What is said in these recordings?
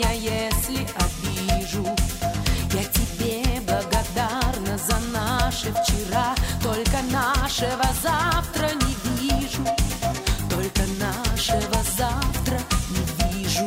меня, если обижу. Я тебе благодарна за наше вчера, только нашего завтра не вижу, только нашего завтра не вижу.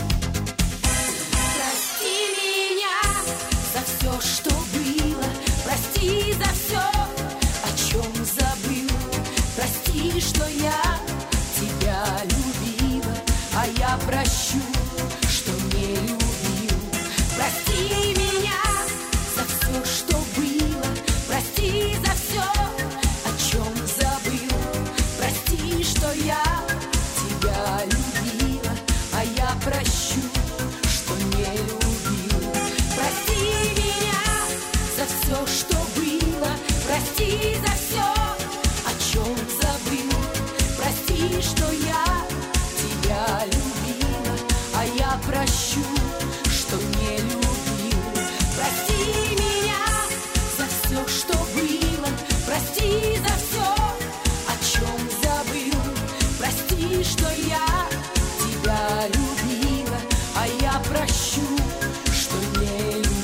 Прости меня за все, что было, прости за все, о чем забыл. Прости, что я тебя любила, а я прощу, что не любил. Прости меня за все, что было, прости за все, о чем забыл. Прости, что я тебя любила, а я прощу, что не любил. Прости меня за все, что было, прости за все, о чем забыл. Прости, что я тебя любила, а я прощу, что не любил. Прости меня за все, что было, прости за все, о чем забыл. Прости, что я тебя любила, а я прощу, что не любил.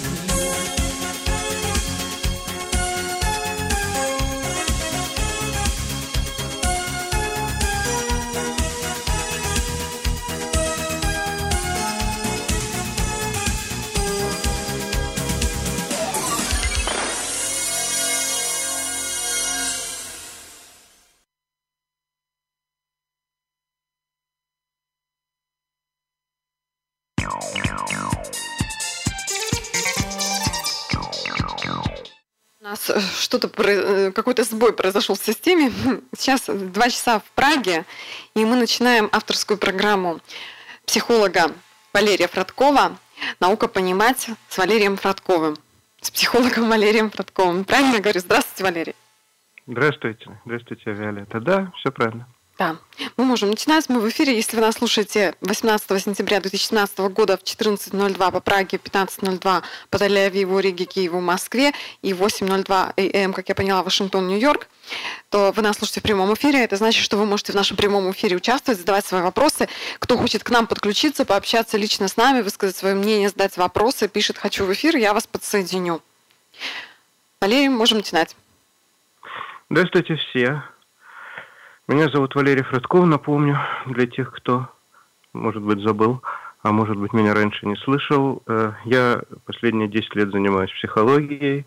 У нас какой-то сбой произошел в системе. Сейчас 2 часа в Праге, и мы начинаем авторскую программу психолога Валерия Фродкова «Наука понимать» с Валерием Фродковым. С психологом Валерием Фродковым. Правильно я говорю? Здравствуйте, Валерий. Здравствуйте. Здравствуйте, Виолетта. Да, все правильно. Да, мы можем начинать. Мы в эфире, если вы нас слушаете 18 сентября 2017 года в 14:02 по Праге, 15:02 по Тель-Авиву, Риге, Киеву, Москве и 8:02 АМ, как я поняла, Вашингтон, Нью-Йорк, то вы нас слушаете в прямом эфире. Это значит, что вы можете в нашем прямом эфире участвовать, задавать свои вопросы. Кто хочет к нам подключиться, пообщаться лично с нами, высказать свое мнение, задать вопросы, пишет «Хочу в эфир», я вас подсоединю. Валерий, можем начинать. Здравствуйте все. Меня зовут Валерий Фродков, напомню, для тех, кто, может быть, забыл, а может быть, меня раньше не слышал. Я последние 10 лет занимаюсь психологией,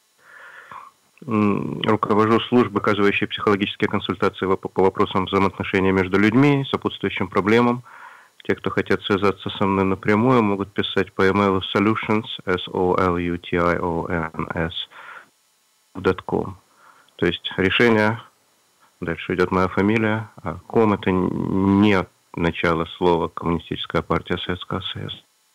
руковожу службой, оказывающей психологические консультации по вопросам взаимоотношений между людьми, сопутствующим проблемам. Те, кто хотят связаться со мной напрямую, могут писать по email solutions, solutions.com. То есть решение... Дальше идет моя фамилия, а ком это не начало слова «Коммунистическая партия Советского Союза».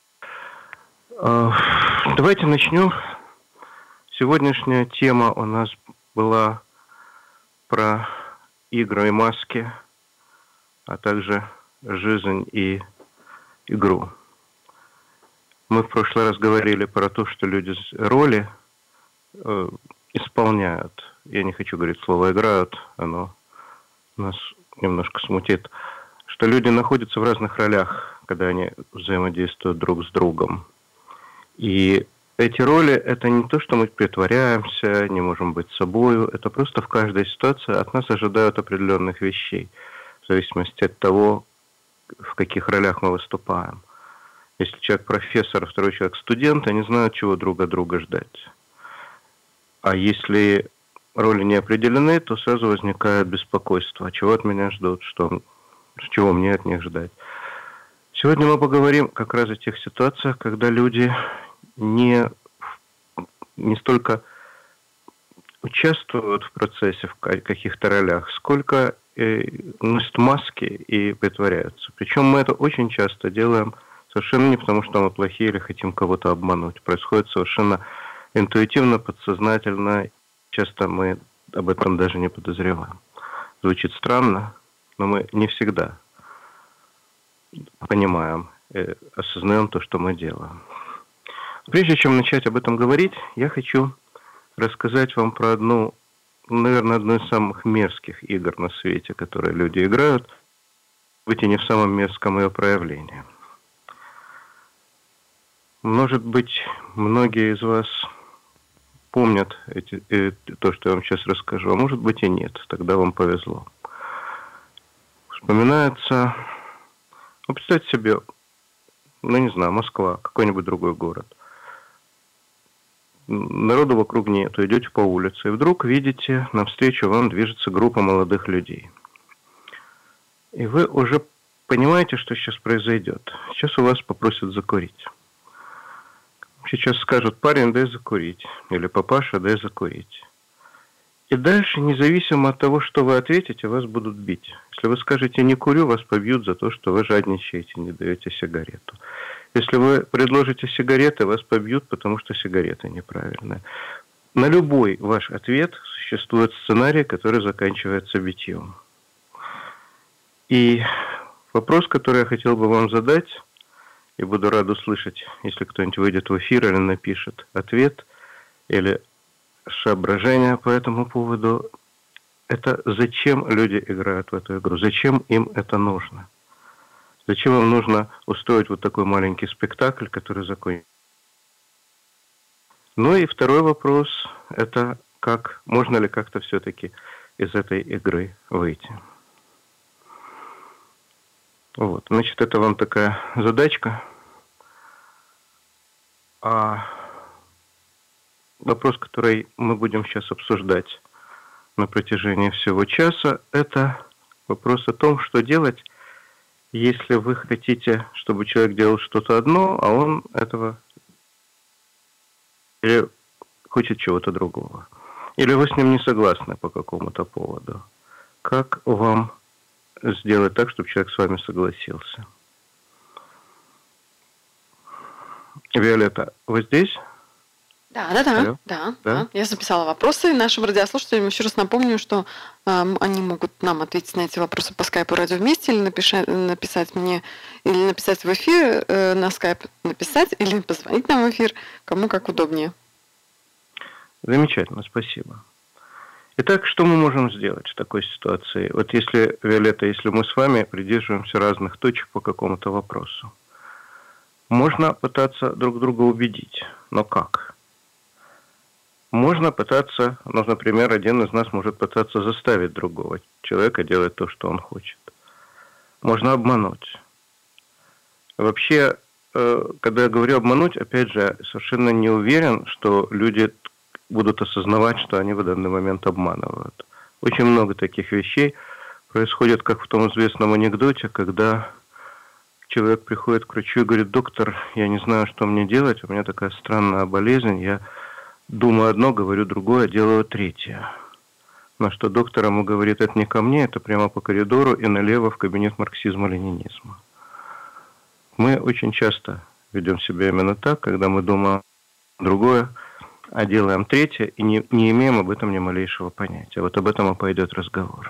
Давайте начнем. Сегодняшняя тема у нас была про игры и маски, а также жизнь и игру. Мы в прошлый раз говорили про то, что люди роли исполняют. Я не хочу говорить слово «играют», оно нас немножко смутит, что люди находятся в разных ролях, когда они взаимодействуют друг с другом. И эти роли – это не то, что мы притворяемся, не можем быть собою, это просто в каждой ситуации от нас ожидают определенных вещей, в зависимости от того, в каких ролях мы выступаем. Если человек профессор, а второй человек студент, они знают, чего друг от друга ждать. А если роли не определены, то сразу возникает беспокойство. Чего от меня ждут, чего мне от них ждать. Сегодня мы поговорим как раз о тех ситуациях, когда люди не столько участвуют в процессе в каких-то ролях, сколько носят маски и притворяются. Причем мы это очень часто делаем совершенно не потому, что мы плохие или хотим кого-то обмануть. Происходит совершенно интуитивно, подсознательно. Часто мы об этом даже не подозреваем. Звучит странно, но мы не всегда понимаем, осознаем то, что мы делаем. Прежде чем начать об этом говорить, я хочу рассказать вам про одну из самых мерзких игр на свете, которые люди играют, быть и не в самом мерзком ее проявлении. Может быть, многие из вас помнят то, что я вам сейчас расскажу, а может быть и нет, тогда вам повезло. Вспоминается, представьте себе, не знаю, Москва, какой-нибудь другой город. Народу вокруг нет, идете по улице, и вдруг видите, навстречу вам движется группа молодых людей. И вы уже понимаете, что сейчас произойдет. Сейчас у вас попросят закурить. Сейчас скажут: парень, дай закурить. Или папаша, дай закурить. И дальше, независимо от того, что вы ответите, вас будут бить. Если вы скажете «не курю», вас побьют за то, что вы жадничаете, не даете сигарету. Если вы предложите сигареты, вас побьют, потому что сигарета неправильная. На любой ваш ответ существует сценарий, который заканчивается битьем. И вопрос, который я хотел бы вам задать, и буду рад услышать, если кто-нибудь выйдет в эфир или напишет ответ, или соображения по этому поводу, это зачем люди играют в эту игру, зачем им это нужно. Зачем им нужно устроить вот такой маленький спектакль, который закончится? Ну и второй вопрос, это как, можно ли как-то все-таки из этой игры выйти. Вот, значит, это вам такая задачка. А вопрос, который мы будем сейчас обсуждать на протяжении всего часа, это вопрос о том, что делать, если вы хотите, чтобы человек делал что-то одно, а он этого или хочет чего-то другого. Или вы с ним не согласны по какому-то поводу. Как вам сделать так, чтобы человек с вами согласился? Виолетта, вы здесь? Да. Я записала вопросы нашим радиослушателям. Еще раз напомню, что они могут нам ответить на эти вопросы по скайпу «Радио вместе» или написать мне, или написать в эфир на скайп, написать, или позвонить нам в эфир, кому как удобнее. Замечательно, спасибо. Итак, что мы можем сделать в такой ситуации? Вот если, Виолетта, если мы с вами придерживаемся разных точек по какому-то вопросу, можно пытаться друг друга убедить, но как? Можно пытаться, например, один из нас может пытаться заставить другого человека делать то, что он хочет. Можно обмануть. Вообще, когда я говорю обмануть, опять же, совершенно не уверен, что люди будут осознавать, что они в данный момент обманывают. Очень много таких вещей происходит, как в том известном анекдоте, когда человек приходит к врачу и говорит: доктор, я не знаю, что мне делать, у меня такая странная болезнь, я думаю одно, говорю другое, делаю третье. На что доктор ему говорит: это не ко мне, это прямо по коридору и налево в кабинет марксизма-ленинизма. Мы очень часто ведем себя именно так, когда мы думаем другое, а делаем третье и не имеем об этом ни малейшего понятия. Вот об этом и пойдет разговор.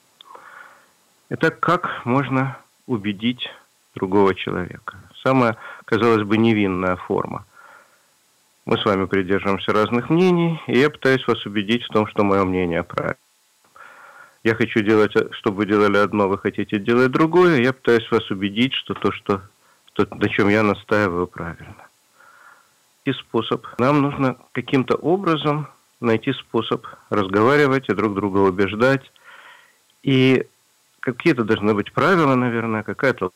Итак, как можно убедить другого человека? Самая, казалось бы, невинная форма. Мы с вами придерживаемся разных мнений, и я пытаюсь вас убедить в том, что мое мнение правильно. Я хочу делать, чтобы вы делали одно, вы хотите делать другое, я пытаюсь вас убедить, что то, на чем я настаиваю, правильно. И способ. Нам нужно каким-то образом найти способ разговаривать и друг друга убеждать. И какие-то должны быть правила, наверное, какая-то...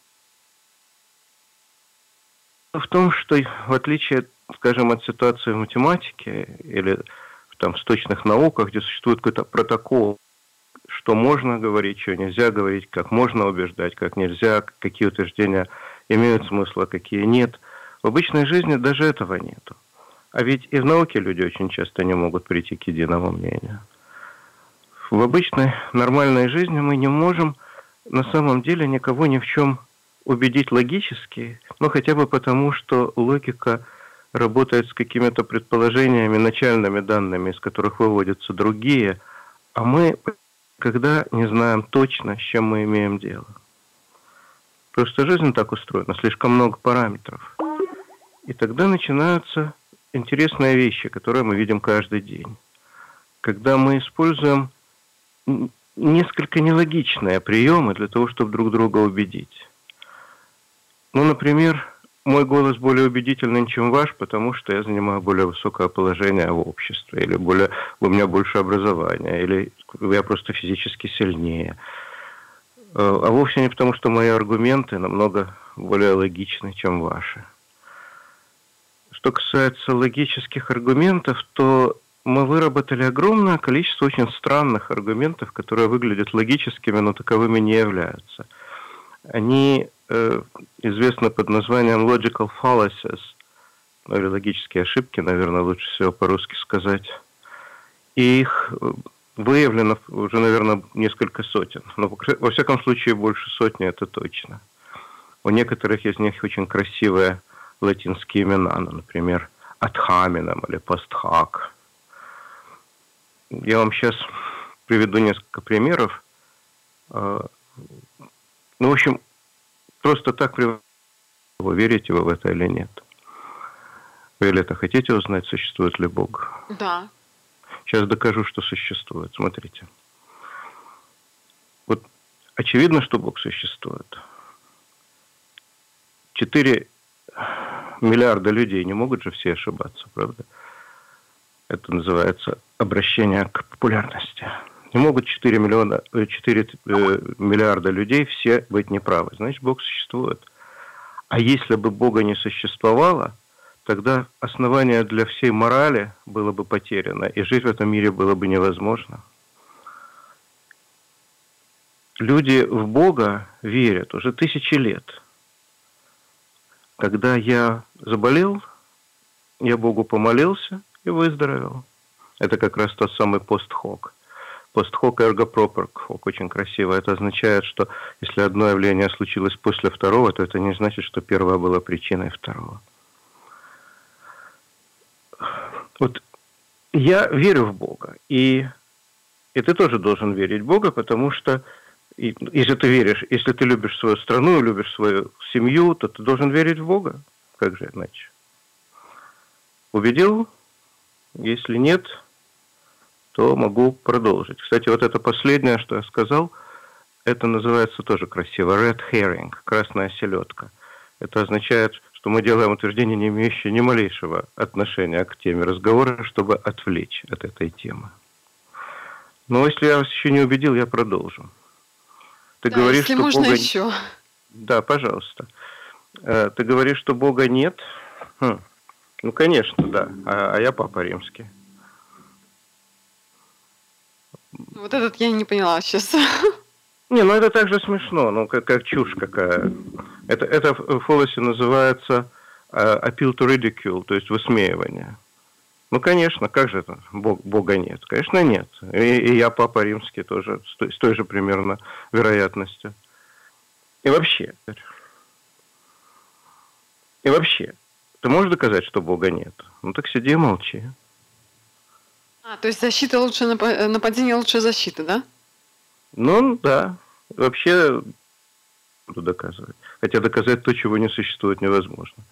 В том, что в отличие, скажем, от ситуации в математике или там, в точных науках, где существует какой-то протокол, что можно говорить, что нельзя говорить, как можно убеждать, как нельзя, какие утверждения имеют смысл, а какие нет. В обычной жизни даже этого нету. А ведь и в науке люди очень часто не могут прийти к единому мнению. В обычной нормальной жизни мы не можем на самом деле никого ни в чем убедить логически, но хотя бы потому, что логика работает с какими-то предположениями, начальными данными, из которых выводятся другие, а мы когда не знаем точно, с чем мы имеем дело. Просто жизнь так устроена, слишком много параметров. И тогда начинаются интересные вещи, которые мы видим каждый день. Когда мы используем несколько нелогичные приемы для того, чтобы друг друга убедить. Ну, например, мой голос более убедительный, чем ваш, потому что я занимаю более высокое положение в обществе, или у меня больше образования, или я просто физически сильнее. А вовсе не потому, что мои аргументы намного более логичны, чем ваши. Что касается логических аргументов, то мы выработали огромное количество очень странных аргументов, которые выглядят логическими, но таковыми не являются. Они известны под названием logical fallacies, или логические ошибки, наверное, лучше всего по-русски сказать. И их выявлено уже, наверное, несколько сотен. Но, во всяком случае, больше сотни, это точно. У некоторых из них очень красивые латинские имена, например, ad hominem или post hoc. Я вам сейчас приведу несколько примеров. В общем, просто так верите вы в это или нет. Виолетта, хотите узнать, существует ли Бог? Да. Сейчас докажу, что существует. Смотрите. Вот очевидно, что Бог существует. 4 миллиарда людей, не могут же все ошибаться, правда? Это называется обращение к популярности. Не могут 4 миллиарда людей все быть неправы. Значит, Бог существует. А если бы Бога не существовало, тогда основание для всей морали было бы потеряно, и жить в этом мире было бы невозможно. Люди в Бога верят уже 1000 лет. Когда я заболел, я Богу помолился и выздоровел. Это как раз тот самый пост-хок. Пост-хок ergo propter hoc, очень красиво. Это означает, что если одно явление случилось после второго, то это не значит, что первое было причиной второго. Вот я верю в Бога, и ты тоже должен верить в Бога, потому что если ты веришь, если ты любишь свою страну, любишь свою семью, то ты должен верить в Бога. Как же иначе? Убедил? Если нет, то могу продолжить. Кстати, вот это последнее, что я сказал, это называется тоже красиво red herring, красная селедка. Это означает, что мы делаем утверждение, не имеющее ни малейшего отношения к теме разговора, чтобы отвлечь от этой темы. Но если я вас еще не убедил, я продолжу. Ты говоришь, если что можно Бога... еще. Да, пожалуйста. Ты говоришь, что Бога нет? Ну, конечно, да. А я Папа Римский. Вот этот я не поняла сейчас. Не, ну это так же смешно, ну как чушь какая. Это в фолосе называется appeal to ridicule, то есть высмеивание. Ну, конечно, как же это? Бога нет. Конечно, нет. И я Папа Римский тоже с той же примерно вероятностью. И вообще, ты можешь доказать, что Бога нет? Ну так сиди и молчи. То есть защита лучше, нападение лучше защиты, да? Ну, да. Вообще буду доказывать. Хотя доказать то, чего не существует, невозможно.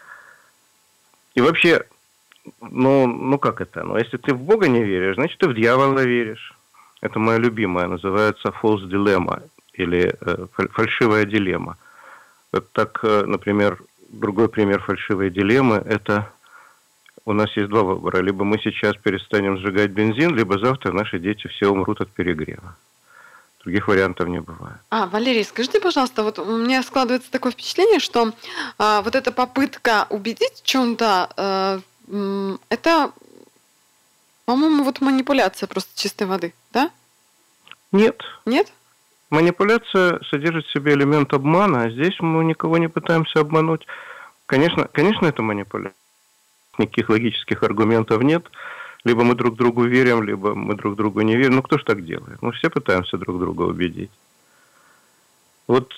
И вообще, ну как это? Ну, если ты в Бога не веришь, значит, ты в дьявола веришь. Это моя любимая, называется false dilemma, или фальшивая дилемма. Вот так, например, другой пример фальшивой дилеммы – это у нас есть 2 выбора. Либо мы сейчас перестанем сжигать бензин, либо завтра наши дети все умрут от перегрева. Других вариантов не бывает. Валерий, скажите, пожалуйста, вот у меня складывается такое впечатление, что вот эта попытка убедить в чем-то, это, по-моему, вот манипуляция просто чистой воды, да? Нет. Нет? Манипуляция содержит в себе элемент обмана, а здесь мы никого не пытаемся обмануть. Конечно, это манипуляция. Никаких логических аргументов нет. Либо мы друг другу верим, либо мы друг другу не верим. Ну, кто ж так делает? Мы все пытаемся друг друга убедить. Вот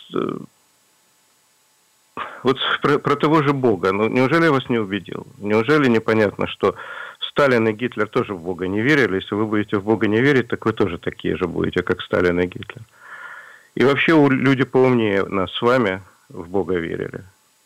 про того же Бога. Ну, неужели я вас не убедил? Неужели непонятно, что Сталин и Гитлер тоже в Бога не верили? Если вы будете в Бога не верить, так вы тоже такие же будете, как Сталин и Гитлер. И вообще люди поумнее нас с вами в Бога верили.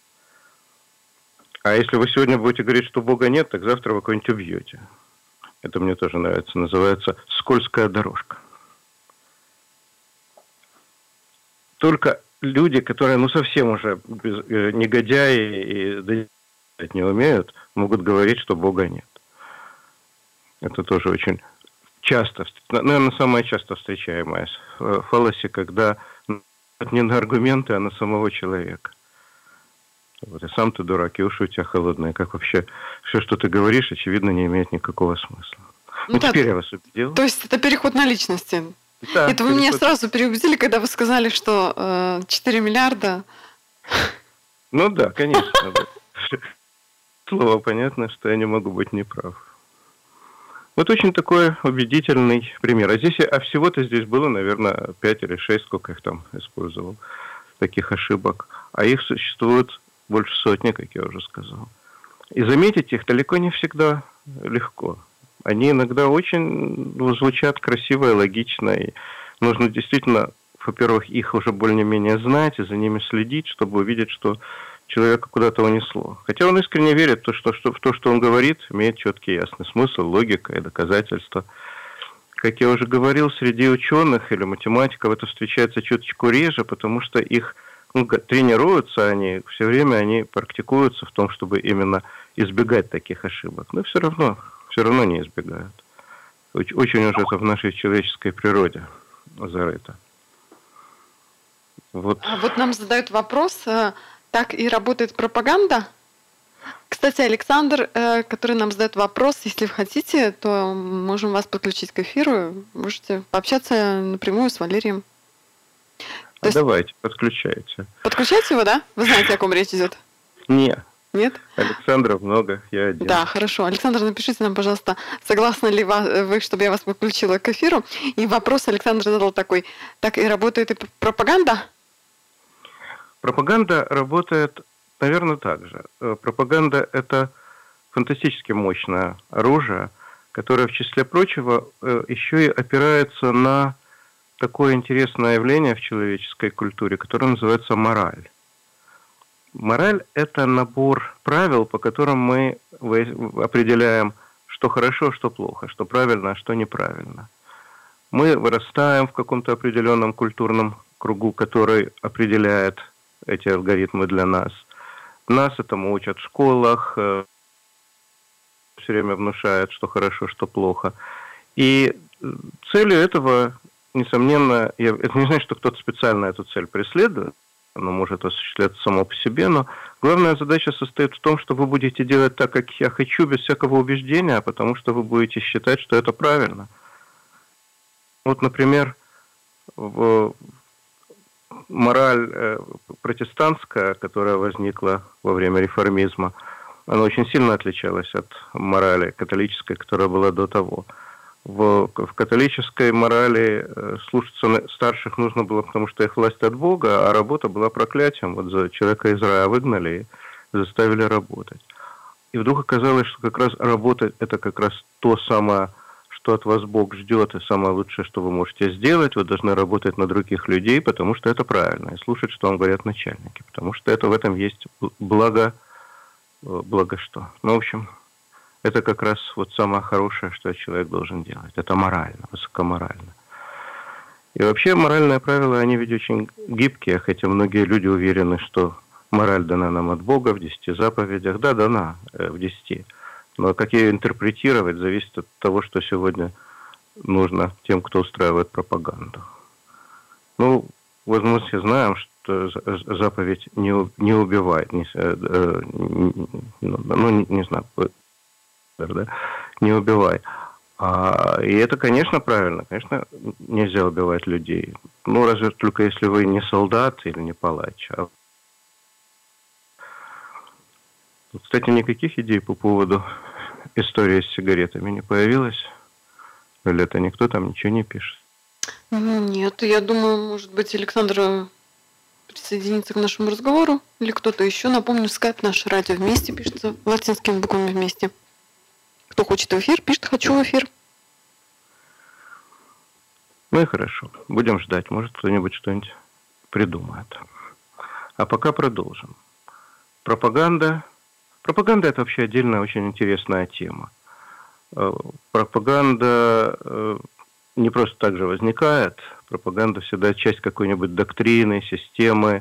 А если вы сегодня будете говорить, что Бога нет, так завтра вы кого-нибудь убьете. Это мне тоже нравится. Называется «скользкая дорожка». Только люди, которые, совсем уже негодяи и не умеют, могут говорить, что Бога нет. Это тоже очень часто, наверное, самая часто встречаемая фалласи, когда не на аргументы, а на самого человека. Вот, и сам ты дурак, и уши у тебя холодные. Как вообще все, что ты говоришь, очевидно, не имеет никакого смысла. Теперь я вас убедил. То есть это переход на личности. Да, это вы меня сразу переубедили, когда вы сказали, что 4 миллиарда... Ну да, конечно. Слово понятно, что я не могу быть неправ. Вот очень такой убедительный пример. А всего-то здесь было, наверное, 5 или 6, сколько их там использовал, таких ошибок. А их существует больше сотни, как я уже сказал. И заметить их далеко не всегда легко. Они иногда очень звучат красиво и логично. И нужно действительно, во-первых, их уже более-менее знать и за ними следить, чтобы увидеть, что человека куда-то унесло. Хотя он искренне верит в то, что он говорит, имеет четкий ясный смысл, логика и доказательства. Как я уже говорил, среди ученых или математиков это встречается чуточку реже, потому что их тренируются они, все время они практикуются в том, чтобы именно избегать таких ошибок. Но все равно не избегают. Очень уже это в нашей человеческой природе зарыто. Вот. А вот нам задают вопрос, так и работает пропаганда? Кстати, Александр, который нам задает вопрос, если вы хотите, то можем вас подключить к эфиру, можете пообщаться напрямую с Валерием. Давайте, подключайте. Подключайте его, да? Вы знаете, о ком речь идет? Нет. Нет? Александров много, я один. Да, хорошо. Александр, напишите нам, пожалуйста, согласны ли вы, чтобы я вас подключила к эфиру? И вопрос Александр задал такой: так и работает и пропаганда? Пропаганда работает, наверное, так же. Пропаганда – это фантастически мощное оружие, которое, в числе прочего, еще и опирается на такое интересное явление в человеческой культуре, которое называется мораль. Мораль – это набор правил, по которым мы определяем, что хорошо, что плохо, что правильно, а что неправильно. Мы вырастаем в каком-то определенном культурном кругу, который определяет эти алгоритмы для нас. Нас этому учат в школах, все время внушают, что хорошо, что плохо. И целью этого, несомненно, это не значит, что кто-то специально эту цель преследует, оно может осуществляться само по себе, но главная задача состоит в том, что вы будете делать так, как я хочу, без всякого убеждения, потому что вы будете считать, что это правильно. Вот, например, мораль протестантская, которая возникла во время реформизма, она очень сильно отличалась от морали католической, которая была до того. В католической морали слушаться старших нужно было, потому что их власть от Бога, а работа была проклятием. Вот за человека из рая выгнали и заставили работать. И вдруг оказалось, что как раз работать – это как раз то самое, что от вас Бог ждет, и самое лучшее, что вы можете сделать. Вы должны работать на других людей, потому что это правильно, и слушать, что вам говорят начальники, потому что в этом есть благо что. Ну, в общем, это как раз вот самое хорошее, что человек должен делать. Это морально, высокоморально. И вообще моральные правила, они ведь очень гибкие, хотя многие люди уверены, что мораль дана нам от Бога в 10 заповедях. Да, дана в 10. Но как ее интерпретировать, зависит от того, что сегодня нужно тем, кто устраивает пропаганду. Ну, вот мы все знаем, что заповедь не убивает, не знаю, да? Не убивай. И это, конечно, правильно. Конечно, нельзя убивать людей. Ну, разве только если вы не солдат или не палач. Кстати, никаких идей по поводу истории с сигаретами не появилось? Или это никто там ничего не пишет? Нет, я думаю, может быть, Александр присоединится к нашему разговору. Или кто-то еще. Напомню, скайп наше радио вместе пишется латинскими буквами вместе. Кто хочет в эфир, пишет «хочу в эфир». Ну и хорошо. Будем ждать. Может, кто-нибудь что-нибудь придумает. А пока продолжим. Пропаганда. Пропаганда – это вообще отдельная очень интересная тема. Пропаганда не просто так же возникает. Пропаганда всегда часть какой-нибудь доктрины, системы,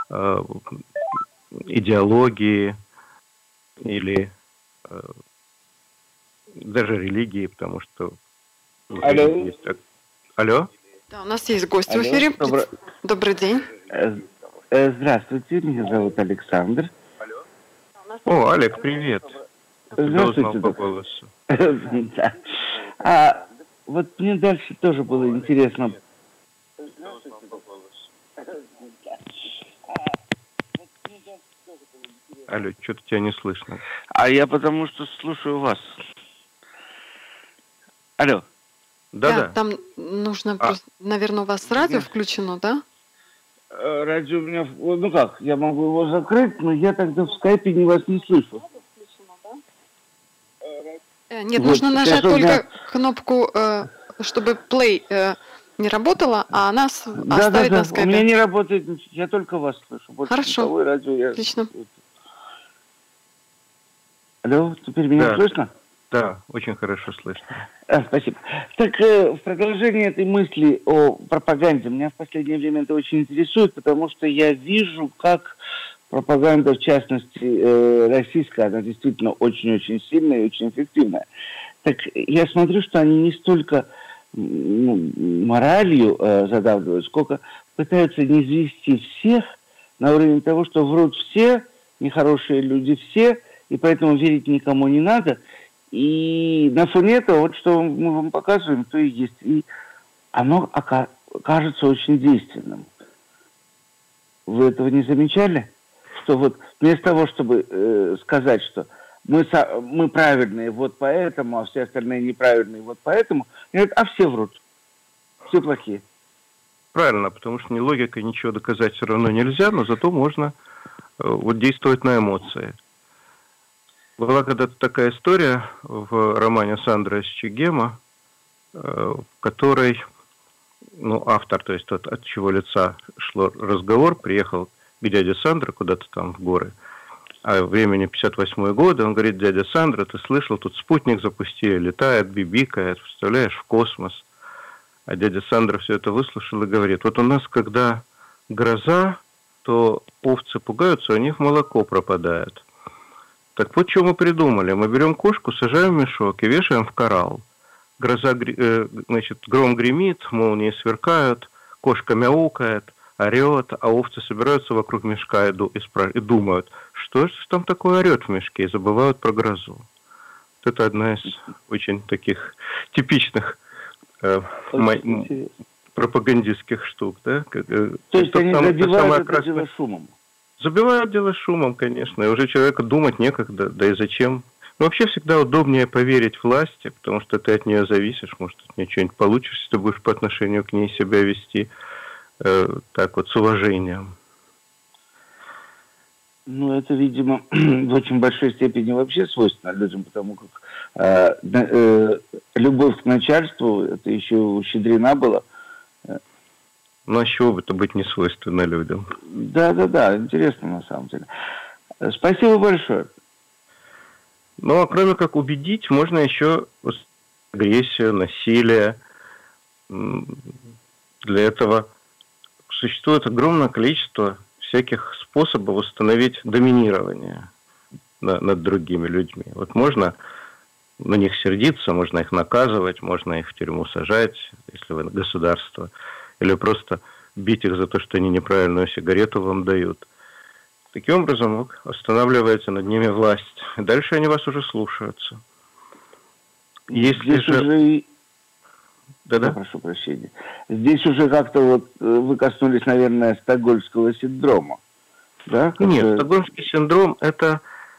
идеологии или даже религии, потому что... Алло. Алло? Да, у нас есть гость в эфире. Добрый день. Здравствуйте, меня зовут Александр. О, Олег, привет. Тебя узнал по Здравствуйте. голосу. Да. А вот мне дальше тоже было интересно. Алло, что-то тебя не слышно. А я потому что слушаю вас. Алло. Да-да. Там нужно, наверное, у вас радио включено, да? Радио у меня... Ну как, я могу его закрыть, но я тогда в скайпе вас не слышу. Нет, Вот, нужно нажать сейчас у меня- только кнопку, чтобы play не работала, а нас оставить Да. на У скайпе. меня не работает, я только вас слышу. Больше Хорошо. никого, и радио я... Отлично. Алло, теперь меня Да. слышно? Да, очень хорошо слышно. Спасибо. Так, в продолжение этой мысли о пропаганде, меня в последнее время это очень интересует, потому что я вижу, как пропаганда, в частности, российская, она действительно очень-очень сильная и очень эффективная. Так, я смотрю, что они не столько моралью задавливают, сколько пытаются низвести всех на уровень того, что врут все, нехорошие люди все, и поэтому верить никому не надо. И на фоне этого, вот что мы вам показываем, то и есть. И оно кажется очень действенным. Вы этого не замечали? Что вот вместо того, чтобы сказать, что мы правильные вот поэтому, а все остальные неправильные вот поэтому, говорят, а все врут. Все плохие. Правильно, потому что ни логикой ничего доказать все равно нельзя, но зато можно вот действовать на эмоции. Была когда-то такая история в романе Сандра Счегема, в которой автор, то есть тот, от чьего лица шло разговор, приехал к дяде Сандро куда-то там в горы, а времени 58-й год, он говорит: дядя Сандро, ты слышал, тут спутник запустили, летает, бибикает, представляешь, в космос. А дядя Сандро все это выслушал и говорит: вот у нас, когда гроза, то овцы пугаются, у них молоко пропадает. Так вот, что мы придумали. Мы берем кошку, сажаем в мешок и вешаем в коралл. Гроза, гром гремит, молнии сверкают, кошка мяукает, орет, а овцы собираются вокруг мешка и думают, что же там такое орет в мешке, и забывают про грозу. Вот это одна из очень таких типичных пропагандистских штук. Да? То есть они забивают это дело шумом. Забивают дело шумом, конечно, и уже человеку думать некогда, да и зачем. Но вообще всегда удобнее поверить власти, потому что ты от нее зависишь, может, от нее что-нибудь получишь, если ты будешь по отношению к ней себя вести так вот, с уважением. Ну, это, видимо, в очень большой степени вообще свойственно людям, потому как любовь к начальству, это еще ущедрена была. Ну, а с чего бы это быть не свойственно людям? Да, интересно на самом деле. Спасибо большое. Ну, а кроме как убедить, можно еще агрессию, насилие. Для этого существует огромное количество всяких способов установить доминирование над другими людьми. Вот можно на них сердиться, можно их наказывать, можно их в тюрьму сажать, если вы государство, или просто бить их за то, что они неправильную сигарету вам дают. Таким образом, вы устанавливаете над ними власть. И дальше они вас уже слушаются. Если здесь уже... Да-да. Прошу прощения. Здесь уже как-то вот вы коснулись, наверное, стокгольмского синдрома. Да? Нет, стокгольмский синдром это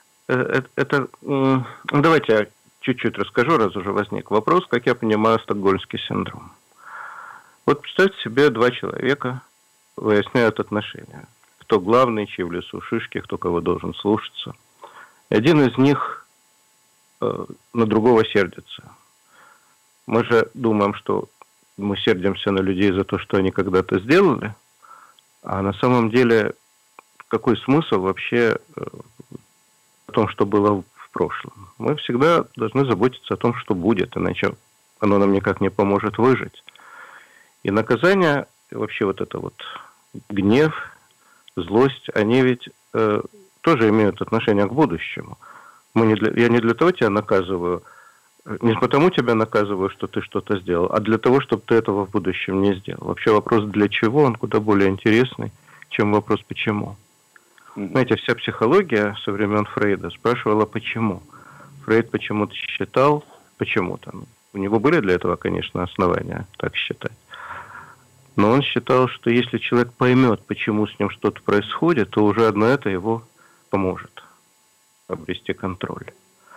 давайте я чуть-чуть расскажу, раз уже возник вопрос, как я понимаю стокгольмский синдром. Вот представьте себе, два человека выясняют отношения. Кто главный, чьи в лесу шишки, кто кого должен слушаться. И один из них на другого сердится. Мы же думаем, что мы сердимся на людей за то, что они когда-то сделали, а на самом деле какой смысл вообще в том, что было в прошлом? Мы всегда должны заботиться о том, что будет, иначе оно нам никак не поможет выжить. И наказание, вообще вот это вот гнев, злость, они ведь тоже имеют отношение к будущему. Я не для того тебя наказываю, не потому тебя наказываю, что ты что-то сделал, а для того, чтобы ты этого в будущем не сделал. Вообще вопрос «для чего?» он куда более интересный, чем вопрос «почему?». Знаете, вся психология со времен Фрейда спрашивала «почему?». Фрейд почему-то считал, почему-то, у него были для этого, конечно, основания так считать, но он считал, что если человек поймет, почему с ним что-то происходит, то уже одно это его поможет обрести контроль.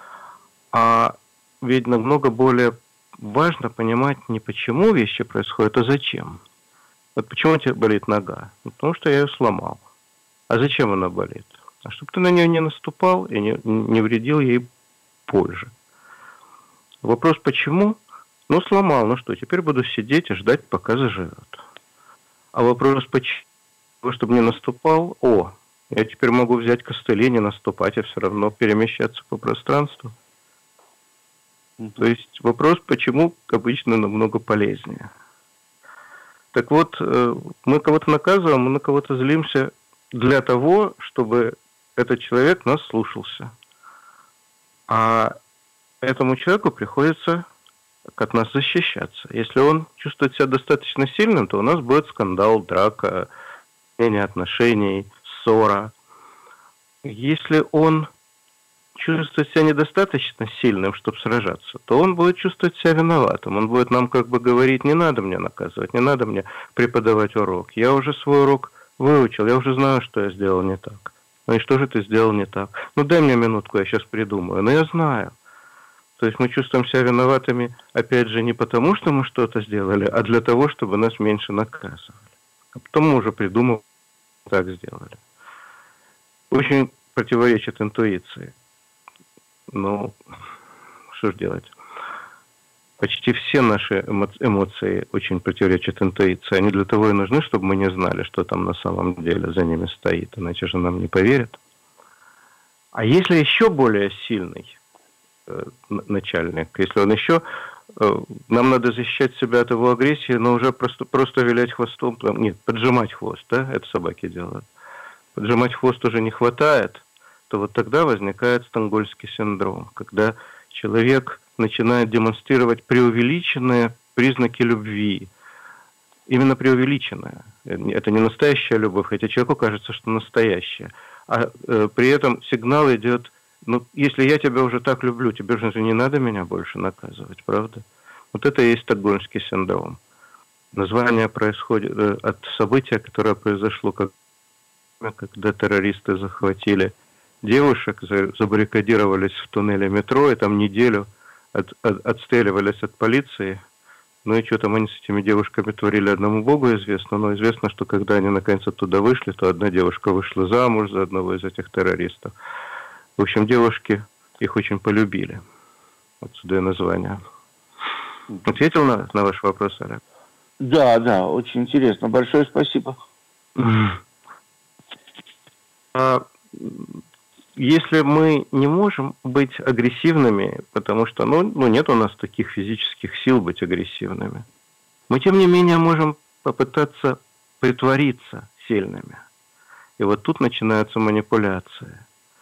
А ведь намного более важно понимать не почему вещи происходят, а зачем. Вот почему у тебя болит нога? Потому что я ее сломал. А зачем она болит? А чтобы ты на нее не наступал и не вредил ей позже. Вопрос почему? Ну, сломал, ну что, теперь буду сидеть и ждать, пока заживет. А вопрос почему? Чтобы не наступал, я теперь могу взять костыли, не наступать, и все равно перемещаться по пространству. То есть вопрос почему обычно намного полезнее. Так вот, мы кого-то наказываем, мы на кого-то злимся для того, чтобы этот человек нас слушался. А этому человеку приходится от нас защищаться. Если он чувствует себя достаточно сильным, то у нас будет скандал, драка, изменение отношений, ссора. Если он чувствует себя недостаточно сильным, чтобы сражаться, то он будет чувствовать себя виноватым. Он будет нам как бы говорить: не надо мне наказывать, не надо мне преподавать урок. Я уже свой урок выучил, я уже знаю, что я сделал не так. Ну и что же ты сделал не так? Ну дай мне минутку, я сейчас придумаю. Но я знаю. То есть мы чувствуем себя виноватыми, опять же, не потому, что мы что-то сделали, а для того, чтобы нас меньше наказывали. А потом мы уже придумали, так сделали. Очень противоречит интуиции. Ну, что же делать? Почти все наши эмоции очень противоречат интуиции. Они для того и нужны, чтобы мы не знали, что там на самом деле за ними стоит. Иначе же нам не поверят. А если еще более сильный начальник, если он еще... Нам надо защищать себя от его агрессии, но уже просто вилять хвостом. Нет, поджимать хвост, да? Это собаки делают. Поджимать хвост уже не хватает, то вот тогда возникает стокгольмский синдром, когда человек начинает демонстрировать преувеличенные признаки любви. Именно преувеличенная. Это не настоящая любовь, хотя человеку кажется, что настоящая. А при этом сигнал идет: ну, если я тебя уже так люблю, тебе же не надо меня больше наказывать, правда? Вот это и есть стокгольмский синдром. Название происходит от события, которое произошло, когда террористы захватили девушек, забаррикадировались в туннеле метро, и там неделю отстреливались от полиции. Ну и что там они с этими девушками творили, одному Богу известно. Но известно, что когда они наконец оттуда вышли, то одна девушка вышла замуж за одного из этих террористов. В общем, девушки их очень полюбили. Отсюда и название. Ответил на ваш вопрос, Олег? Да, очень интересно. Большое спасибо. Если мы не можем быть агрессивными, потому что нет у нас таких физических сил быть агрессивными, мы, тем не менее, можем попытаться притвориться сильными. И вот тут начинаются манипуляции.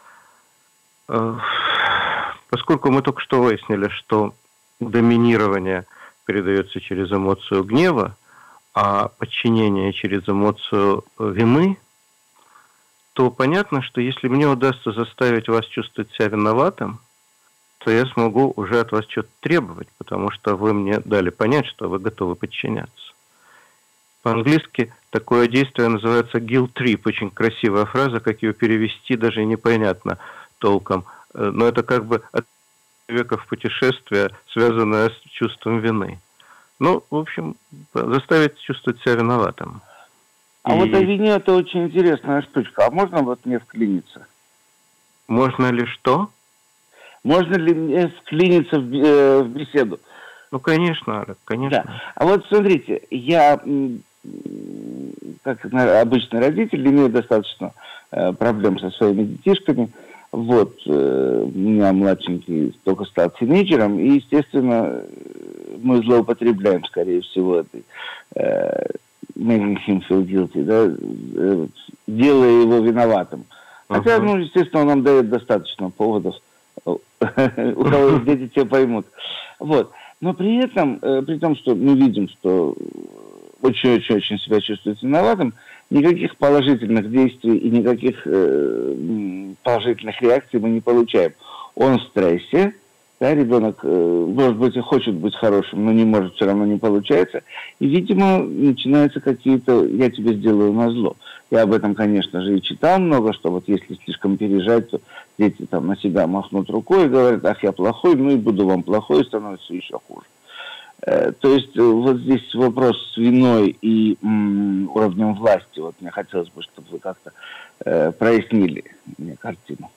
Поскольку мы только что выяснили, что доминирование передается через эмоцию гнева, а подчинение через эмоцию вины, то понятно, что если мне удастся заставить вас чувствовать себя виноватым, то я смогу уже от вас что-то требовать, потому что вы мне дали понять, что вы готовы подчиняться. По-английски такое действие называется guilt trip. Очень красивая фраза, как ее перевести, даже непонятно толком. Но это как бы от человека в путешествие, связанное с чувством вины. Ну, в общем, заставить чувствовать себя виноватым. А вот о вине это очень интересная штучка. А можно вот мне вклиниться? Можно ли что? Можно ли мне вклиниться в беседу? Ну, конечно, Олег, конечно. Да. А вот смотрите, я, как обычный родитель, имею достаточно проблем со своими детишками. Вот, у меня младшенький только стал тинейджером, и, естественно, мы злоупотребляем, скорее всего, этой making him feel guilty, да, делая его виноватым. Хотя, ну, естественно, он нам дает достаточно поводов. У кого есть дети, те поймут. Вот. Но при этом, при том, что мы видим, что очень-очень-очень себя чувствует виноватым, никаких положительных действий и никаких положительных реакций мы не получаем. Он в стрессе, да, ребенок, может быть, и хочет быть хорошим, но не может, все равно не получается. И, видимо, начинаются какие-то «я тебе сделаю назло». Я об этом, конечно же, и читал много, что вот если слишком пережать, то дети там на себя махнут рукой и говорят: ах, я плохой, ну и буду вам плохой, и становится еще хуже. То есть вот здесь вопрос с виной и уровнем власти. Вот мне хотелось бы, чтобы вы как-то прояснили мне картину.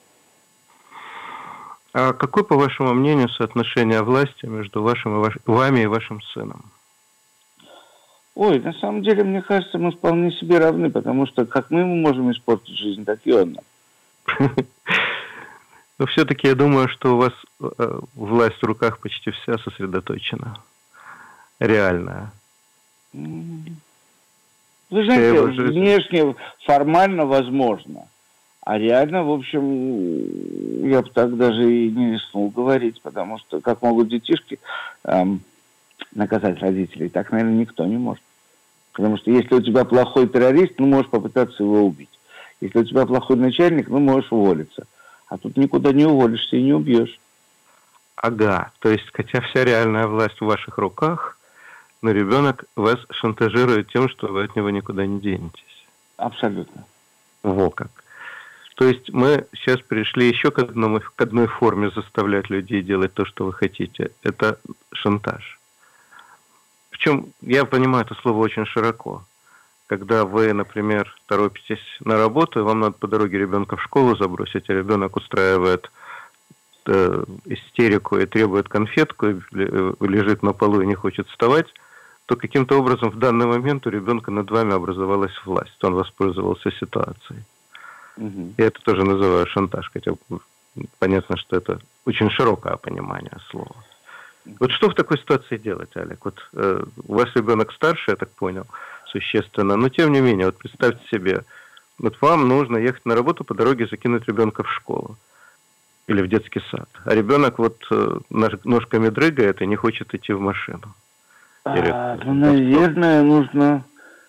А какое, по вашему мнению, соотношение власти между вами и вашим сыном? Ой, на самом деле, мне кажется, мы вполне себе равны, потому что как мы ему можем испортить жизнь, так и он нам. Но все-таки я думаю, что у вас власть в руках почти вся сосредоточена. Реальная. Вы знаете, внешне, формально возможно. А реально, в общем, я бы так даже и не рискнул говорить, потому что как могут детишки наказать родителей, так, наверное, никто не может. Потому что если у тебя плохой террорист, ну, можешь попытаться его убить. Если у тебя плохой начальник, ну, можешь уволиться. А тут никуда не уволишься и не убьешь. Ага, то есть, хотя вся реальная власть в ваших руках, но ребенок вас шантажирует тем, что вы от него никуда не денетесь. Абсолютно. Во как. То есть мы сейчас пришли еще к одной форме заставлять людей делать то, что вы хотите. Это шантаж. Причем я понимаю это слово очень широко. Когда вы, например, торопитесь на работу, и вам надо по дороге ребенка в школу забросить, а ребенок устраивает истерику и требует конфетку, и лежит на полу и не хочет вставать, то каким-то образом в данный момент у ребенка над вами образовалась власть. Он воспользовался ситуацией. Я это тоже называю шантаж, хотя понятно, что это очень широкое понимание слова. Вот что в такой ситуации делать, Олег? Вот у вас ребенок старше, я так понял, существенно, но тем не менее, вот представьте себе, вот вам нужно ехать на работу, по дороге закинуть ребенка в школу или в детский сад, а ребенок вот ножками дрыгает и не хочет идти в машину. Ну, наверное, нужно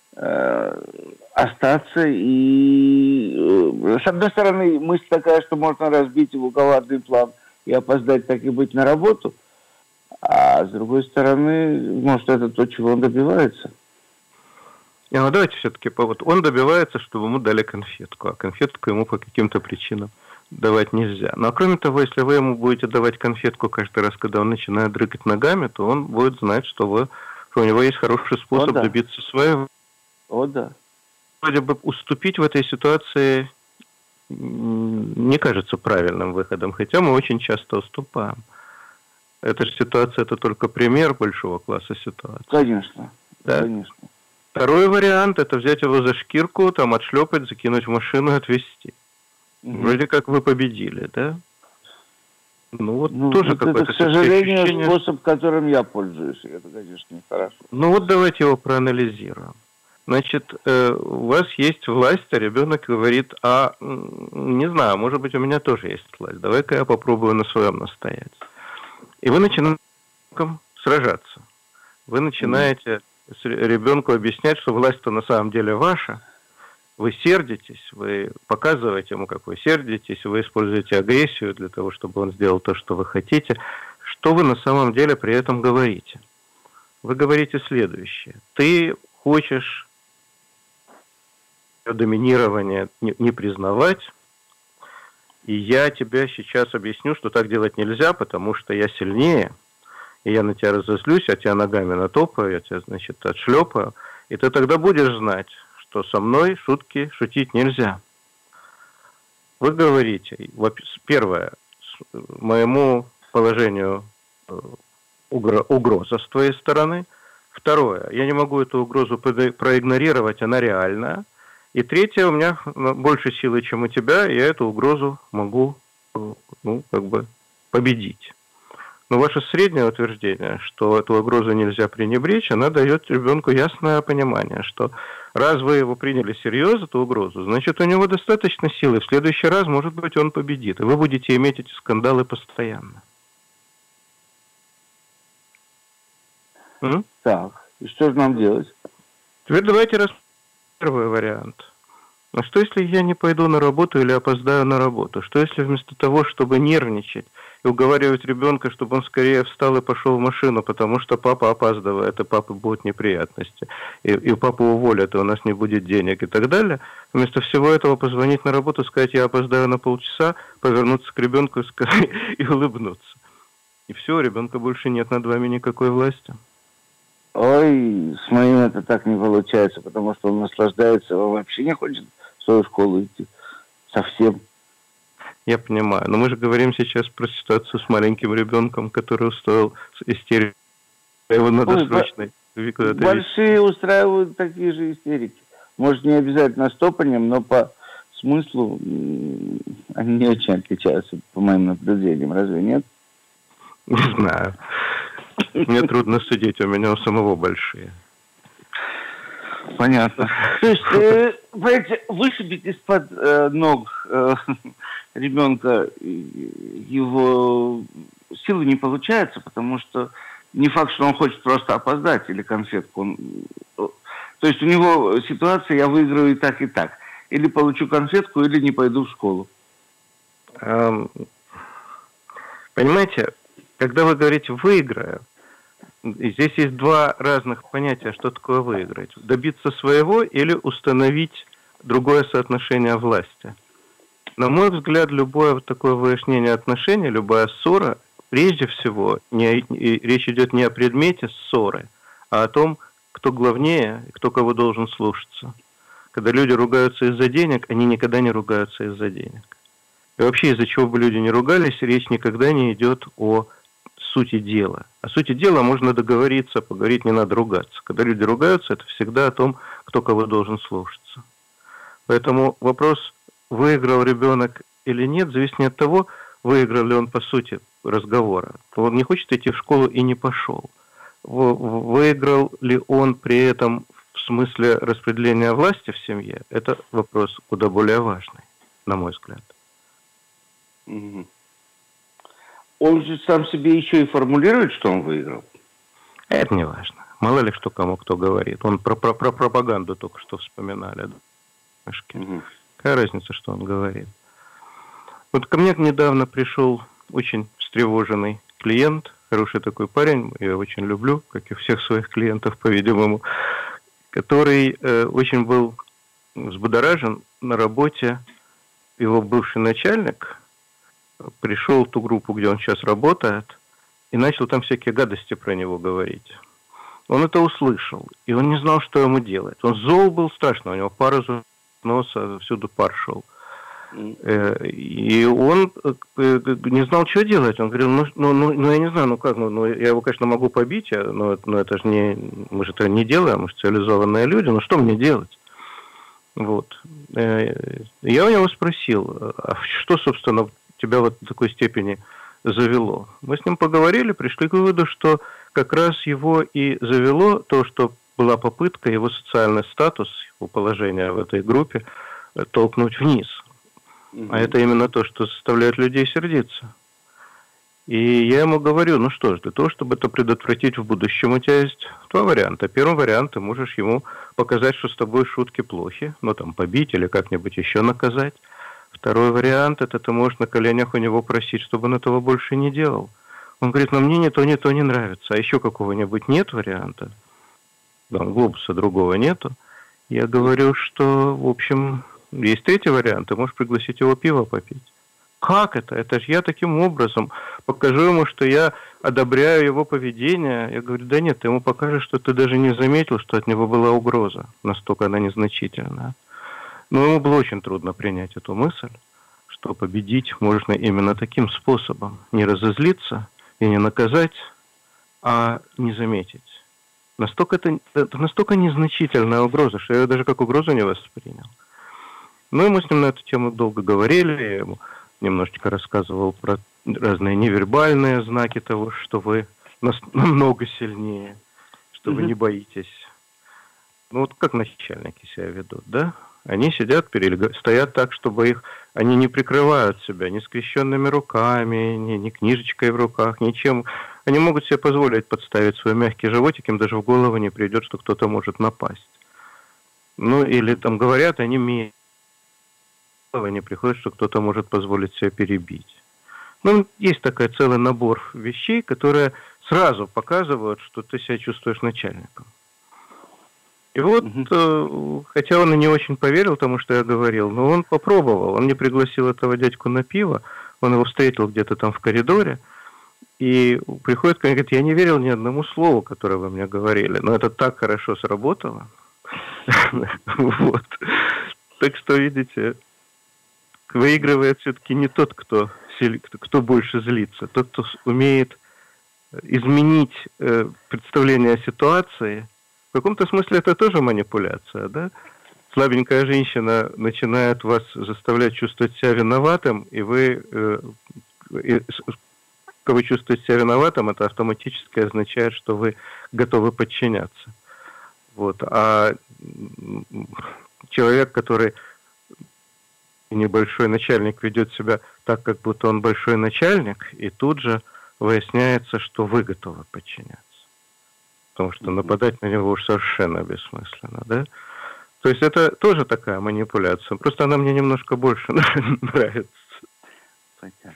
остаться и... С одной стороны, мысль такая, что можно разбить его коварный план и опоздать, так и быть, на работу, а с другой стороны, может, это то, чего он добивается. Ну, давайте все-таки, вот он добивается, чтобы ему дали конфетку, а конфетку ему по каким-то причинам давать нельзя. Но кроме того, если вы ему будете давать конфетку каждый раз, когда он начинает дрыгать ногами, то он будет знать, что у него есть хороший способ добиться своего. О, да. Вроде бы уступить в этой ситуации не кажется правильным выходом, хотя мы очень часто уступаем. Эта же ситуация, это только пример большого класса ситуации. Конечно, да? Конечно. Второй вариант – это взять его за шкирку, там отшлепать, закинуть в машину и отвезти. Вроде как вы победили, да? Ну вот тоже какое-то... Это, к сожалению, способ, которым я пользуюсь. Это, конечно, нехорошо. Ну вот давайте его проанализируем. Значит, у вас есть власть, а ребенок говорит: не знаю, может быть, у меня тоже есть власть. Давай-ка я попробую на своем настоять. И вы начинаете сражаться. Вы начинаете ребенку объяснять, что власть-то на самом деле ваша. Вы сердитесь, вы показываете ему, как вы сердитесь, вы используете агрессию для того, чтобы он сделал то, что вы хотите. Что вы на самом деле при этом говорите? Вы говорите следующее. Ты хочешь доминирование не признавать, и я тебе сейчас объясню, что так делать нельзя, потому что я сильнее, и я на тебя разозлюсь, я тебя ногами натопаю, я тебя, значит, отшлепаю, и ты тогда будешь знать, что со мной шутки шутить нельзя. Вы говорите, первое, моему положению угроза с твоей стороны. Второе, я не могу эту угрозу проигнорировать, она реальная. И третье, у меня больше силы, чем у тебя, и я эту угрозу могу, победить. Но ваше среднее утверждение, что эту угрозу нельзя пренебречь, она дает ребенку ясное понимание, что раз вы его приняли серьезно, эту угрозу, значит, у него достаточно силы. В следующий раз, может быть, он победит. И вы будете иметь эти скандалы постоянно. Так, и что же нам делать? Теперь давайте рассмотрим первый вариант. А что, если я не пойду на работу или опоздаю на работу? Что, если вместо того, чтобы нервничать и уговаривать ребенка, чтобы он скорее встал и пошел в машину, потому что папа опаздывает, и папы будут неприятности, и папу уволят, и у нас не будет денег и так далее, вместо всего этого позвонить на работу, сказать, я опоздаю на полчаса, повернуться к ребенку и улыбнуться. И все, у ребенка больше нет над вами никакой власти. Ой, с моим это так не получается, потому что он наслаждается, он вообще не хочет в свою школу идти. Совсем. Я понимаю, но мы же говорим сейчас про ситуацию с маленьким ребенком, который устроил истерику. Его надо срочно... Большие устраивают такие же истерики. Может, не обязательно стопанием, но по смыслу они не очень отличаются, по моим наблюдениям. Разве нет? Не знаю. Мне трудно судить, у меня у самого большие. Понятно. То есть, понимаете, вышибить из-под ног ребенка его силы не получается, потому что не факт, что он хочет просто опоздать или конфетку. То есть у него ситуация, я выиграю и так, и так. Или получу конфетку, или не пойду в школу. Понимаете, когда вы говорите «выиграю», здесь есть два разных понятия, что такое выиграть. Добиться своего или установить другое соотношение власти. На мой взгляд, любое вот такое выяснение отношений, любая ссора, прежде всего, речь идет не о предмете ссоры, а о том, кто главнее и кто кого должен слушаться. Когда люди ругаются из-за денег, они никогда не ругаются из-за денег. И вообще, из-за чего бы люди не ругались, речь никогда не идет о сути дела. О сути дела можно договориться, поговорить, не надо ругаться. Когда люди ругаются, это всегда о том, кто кого должен слушаться. Поэтому вопрос, выиграл ребенок или нет, зависит не от того, выиграл ли он по сути разговора. Он не хочет идти в школу и не пошел. Выиграл ли он при этом в смысле распределения власти в семье, это вопрос куда более важный, на мой взгляд. Он же сам себе еще и формулирует, что он выиграл. Это не важно. Мало ли что кому кто говорит. Он про пропаганду только что вспоминали. Да? Какая разница, что он говорит? Вот ко мне недавно пришел очень встревоженный клиент, хороший такой парень, я его очень люблю, как и всех своих клиентов, по-видимому, который очень был взбудоражен на работе. Его бывший начальник пришел в ту группу, где он сейчас работает, и начал там всякие гадости про него говорить. Он это услышал, и он не знал, что ему делать. Он зол был страшно, у него пар из носа, всюду пар шел. И он не знал, что делать. Он говорил, ну я не знаю, я его, конечно, могу побить, но это же не, мы же это не делаем, мы же цивилизованные люди, но что мне делать? Вот. Я у него спросил, а что, собственно, тебя вот в такой степени завело? Мы с ним поговорили, пришли к выводу, что как раз его и завело то, что была попытка его социальный статус, его положение в этой группе толкнуть вниз. А это именно то, что заставляет людей сердиться. И я ему говорю, ну что ж, для того, чтобы это предотвратить в будущем, у тебя есть два варианта. Первый вариант, ты можешь ему показать, что с тобой шутки плохи, ну там побить или как-нибудь еще наказать. Второй вариант, это ты можешь на коленях у него просить, чтобы он этого больше не делал. Он говорит, но мне ни то не нравится. А еще какого-нибудь нет варианта? Там глобуса другого нету. Я говорю, что, в общем, есть третий вариант. Ты можешь пригласить его пиво попить. Как это? Это же я таким образом покажу ему, что я одобряю его поведение. Я говорю, да нет, ты ему покажешь, что ты даже не заметил, что от него была угроза. Настолько она незначительная. Но ему было очень трудно принять эту мысль, что победить можно именно таким способом. Не разозлиться и не наказать, а не заметить. Это настолько незначительная угроза, что я ее даже как угрозу не воспринял. Ну и мы с ним на эту тему долго говорили, я ему немножечко рассказывал про разные невербальные знаки того, что вы намного сильнее, что вы не боитесь. Ну вот как начальники себя ведут, да? Они сидят, стоят так, чтобы они не прикрывают себя ни скрещенными руками, ни книжечкой в руках, ничем. Они могут себе позволить подставить свой мягкий животик, им даже в голову не придет, что кто-то может напасть. Ну или там говорят, они не приходит, что кто-то может позволить себя перебить. Ну, есть такой целый набор вещей, которые сразу показывают, что ты себя чувствуешь начальником. И вот, хотя он и не очень поверил тому, что я говорил, но он попробовал. Он мне пригласил этого дядьку на пиво, он его встретил где-то там в коридоре, и приходит ко мне и говорит, я не верил ни одному слову, которое вы мне говорили, но это так хорошо сработало. Вот. Так что, видите, выигрывает все-таки не тот, кто больше злится, тот, кто умеет изменить представление о ситуации. В каком-то смысле это тоже манипуляция, да? Слабенькая женщина начинает вас заставлять чувствовать себя виноватым, и вы чувствуете себя виноватым, это автоматически означает, что вы готовы подчиняться. Вот. А человек, который небольшой начальник, ведет себя так, как будто он большой начальник, и тут же выясняется, что вы готовы подчиняться. Потому что нападать на него уж совершенно бессмысленно, да? То есть это тоже такая манипуляция. Просто она мне немножко больше нравится. Понятно.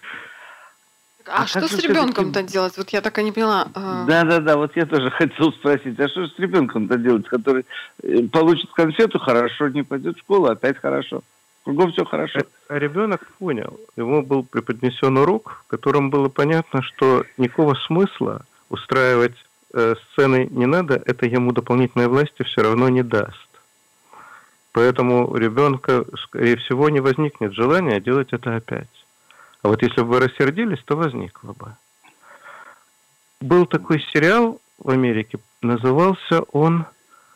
А что с ребенком-то делать? Вот я так и не поняла. Да, вот я тоже хотел спросить, а что с ребенком-то делать, который получит конфету, хорошо, не пойдет в школу, опять хорошо. Кругом все хорошо. А ребенок понял. Ему был преподнесен урок, в котором было понятно, что никакого смысла устраивать сцены не надо, это ему дополнительной власти все равно не даст. Поэтому у ребенка, скорее всего, не возникнет желания делать это опять. А вот если бы вы рассердились, то возникло бы. Был такой сериал в Америке, назывался он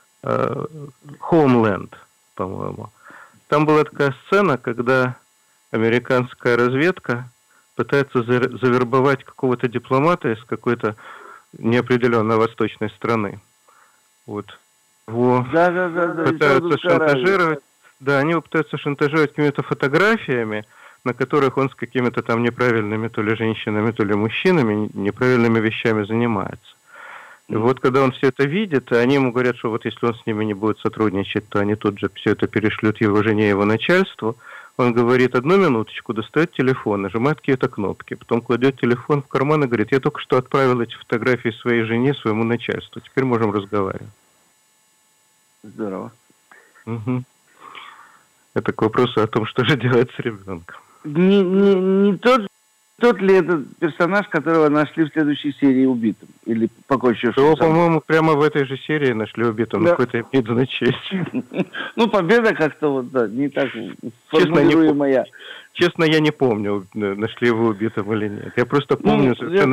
«Homeland», по-моему. Там была такая сцена, когда американская разведка пытается завербовать какого-то дипломата из какой-то неопределенной восточной страны. Вот. Его пытаются шантажировать. Да, они его пытаются шантажировать какими-то фотографиями, на которых он с какими-то там неправильными то ли женщинами, то ли мужчинами неправильными вещами занимается. И вот когда он все это видит, они ему говорят, что вот если он с ними не будет сотрудничать, то они тут же все это перешлют его жене, его начальству. Он говорит, 1 минуточку, достает телефон, нажимает какие-то кнопки, потом кладет телефон в карман и говорит, я только что отправил эти фотографии своей жене, своему начальству, теперь можем разговаривать. Здорово. Угу. Это к вопросу о том, что же делать с ребенком. Не тот ли этот персонаж, которого нашли в следующей серии убитым? Или покончившим? Его, по-моему, прямо в этой же серии нашли убитым. Да. Какое-то имеет значение. Ну, победа как-то вот, да, не так формулируемая. Честно, я не помню, нашли его убитым или нет. Я просто помню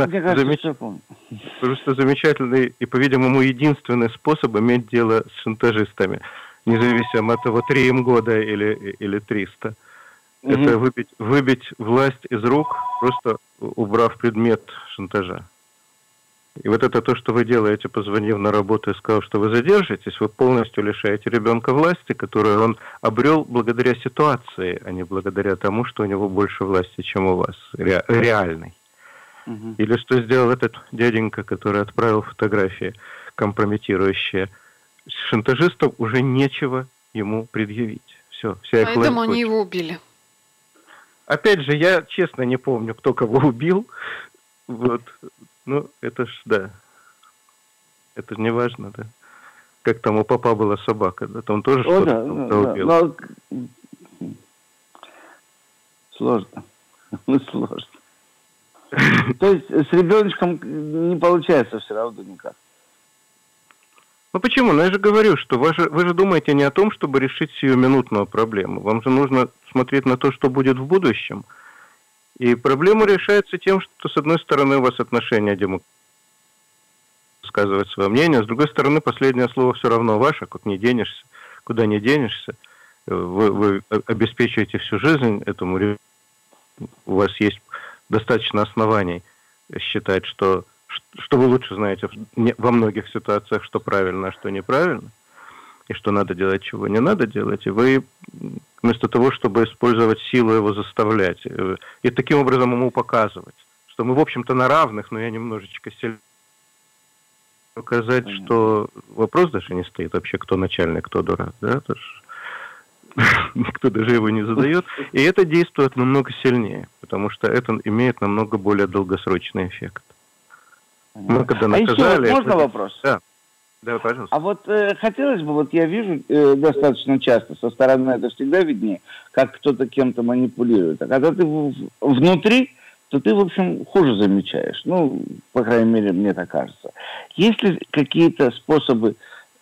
просто замечательный и, по-видимому, единственный способ иметь дело с шантажистами. Независимо от того, 3 им года или 300. Это выбить власть из рук, просто убрав предмет шантажа. И вот это то, что вы делаете, позвонив на работу и сказав, что вы задержитесь, вы полностью лишаете ребенка власти, которую он обрел благодаря ситуации, а не благодаря тому, что у него больше власти, чем у вас, реальной. Или что сделал этот дяденька, который отправил фотографии компрометирующие. Шантажистов уже нечего ему предъявить. Все, вся их власть. Поэтому они его убили. Опять же, я честно не помню, кто кого убил. Вот. Ну, это ж, да. Это же не важно, да. Как там у папа была собака, да, там тоже что-то убил. Но... Сложно. Сложно. То есть с ребеночком не получается все равно никак. Ну почему? Ну я же говорю, что вы же думаете не о том, чтобы решить сиюминутную проблему. Вам же нужно смотреть на то, что будет в будущем. И проблема решается тем, что с одной стороны у вас отношения сказывать свое мнение, с другой стороны последнее слово все равно ваше, куда не денешься. Вы обеспечиваете всю жизнь этому ребенку. У вас есть достаточно оснований считать, что вы лучше знаете во многих ситуациях, что правильно, а что неправильно, и что надо делать, чего не надо делать, и вы вместо того, чтобы использовать силу его заставлять, и таким образом ему показывать, что мы, в общем-то, на равных, но я немножечко сильнее, показать, что вопрос даже не стоит вообще, кто начальник, кто дурак, да, никто даже его не задает, и это действует намного сильнее, потому что это имеет намного более долгосрочный эффект. Мы когда наказали... еще можно вопрос? Да, пожалуйста. А вот хотелось бы, вот я вижу достаточно часто, со стороны это всегда виднее, как кто-то кем-то манипулирует. А когда ты внутри, то ты, в общем, хуже замечаешь. Ну, по крайней мере, мне так кажется. Есть ли какие-то способы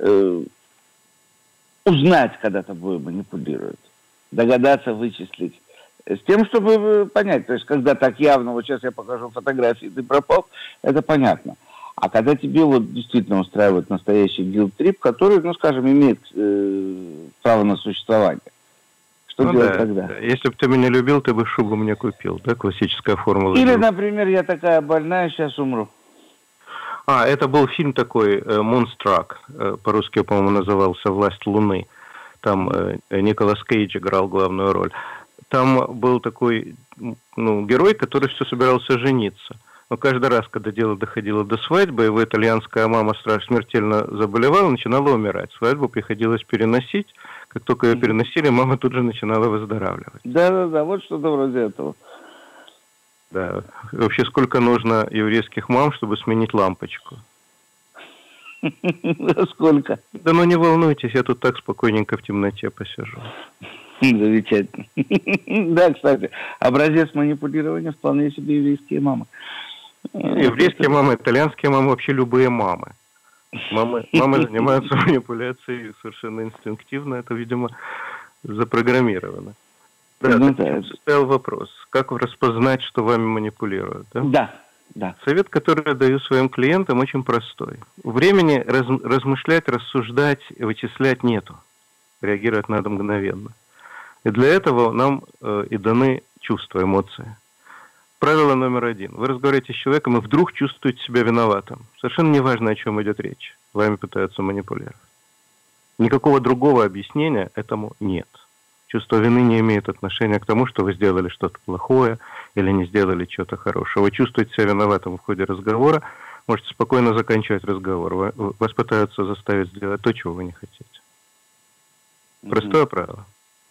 узнать, когда тобой манипулируют? Догадаться, вычислить? С тем, чтобы понять. То есть, когда так явно, вот сейчас я покажу фотографии, ты пропал, это понятно. А когда тебе вот действительно устраивает настоящий гилд-трип, который, ну, скажем, имеет право на существование, что делать тогда? Да. Если бы ты меня любил, ты бы шубу мне купил, да, классическая формула. Или, например, я такая больная, сейчас умру. Это был фильм такой, «Moonstruck», по-русски, по-моему, назывался «Власть Луны». Там Николас Кейдж играл главную роль. Там был такой, герой, который все собирался жениться. Но каждый раз, когда дело доходило до свадьбы, его итальянская мама смертельно заболевала, начинала умирать. Свадьбу приходилось переносить. Как только ее переносили, мама тут же начинала выздоравливать. Да, вот что-то вроде этого. Да. Вообще, сколько нужно еврейских мам, чтобы сменить лампочку? Сколько? Да не волнуйтесь, я тут так спокойненько в темноте посижу. Замечательно. Да, кстати, образец манипулирования вполне себе еврейские мамы. Еврейские мамы, итальянские мамы, вообще любые мамы. Мамы занимаются манипуляцией совершенно инстинктивно, это, видимо, запрограммировано. Да, состоял вопрос, как распознать, что вами манипулируют? Да. Совет, который я даю своим клиентам, очень простой. Времени размышлять, рассуждать, вычислять нету. Реагировать надо мгновенно. И для этого нам и даны чувства, эмоции. Правило номер 1. Вы разговариваете с человеком и вдруг чувствуете себя виноватым. Совершенно неважно, о чем идет речь. Вами пытаются манипулировать. Никакого другого объяснения этому нет. Чувство вины не имеет отношения к тому, что вы сделали что-то плохое или не сделали что-то хорошее. Вы чувствуете себя виноватым в ходе разговора, можете спокойно заканчивать разговор. Вас пытаются заставить сделать то, чего вы не хотите. Простое правило.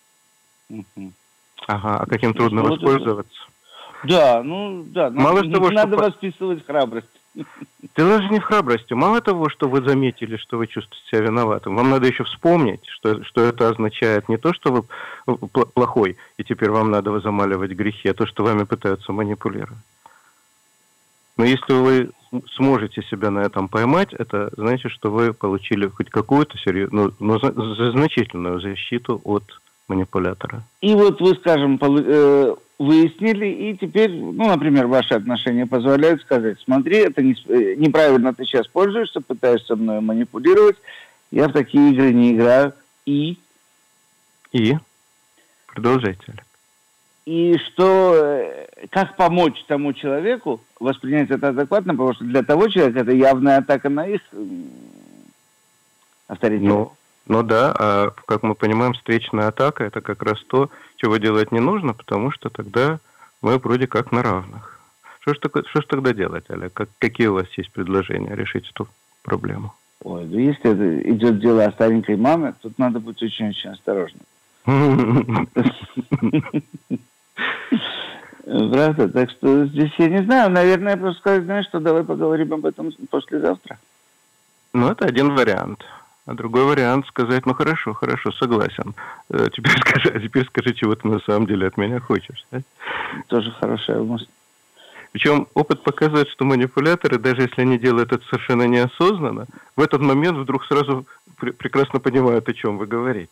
А каким трудно воспользоваться? Да, Мало того, надо воспитывать храбрость. Дело же не в храбрости. Мало того, что вы заметили, что вы чувствуете себя виноватым, вам надо еще вспомнить, что это означает не то, что вы плохой, и теперь вам надо замаливать грехи, а то, что вами пытаются манипулировать. Но если вы сможете себя на этом поймать, это значит, что вы получили хоть какую-то серьезную, но значительную защиту от манипулятора. И вот вы, скажем, выяснили, и теперь, например, ваши отношения позволяют сказать: смотри, это неправильно ты сейчас пользуешься, пытаешься мной манипулировать, я в такие игры не играю, и? Продолжайте, Олег. И что, как помочь тому человеку воспринять это адекватно, потому что для того человека это явная атака на их авторитет. Да, а как мы понимаем, встречная атака – это как раз то, чего делать не нужно, потому что тогда мы вроде как на равных. Что ж тогда делать, Олег? Какие у вас есть предложения решить эту проблему? Если это идет дело о старенькой маме, тут надо быть очень-очень осторожным. Правда? Так что здесь я не знаю. Наверное, просто сказать, знаешь, что давай поговорим об этом послезавтра. Это один вариант. А другой вариант сказать: хорошо, согласен. Теперь скажи, чего ты на самом деле от меня хочешь. Да? Тоже хорошая мысль. Причем опыт показывает, что манипуляторы, даже если они делают это совершенно неосознанно, в этот момент вдруг сразу прекрасно понимают, о чем вы говорите.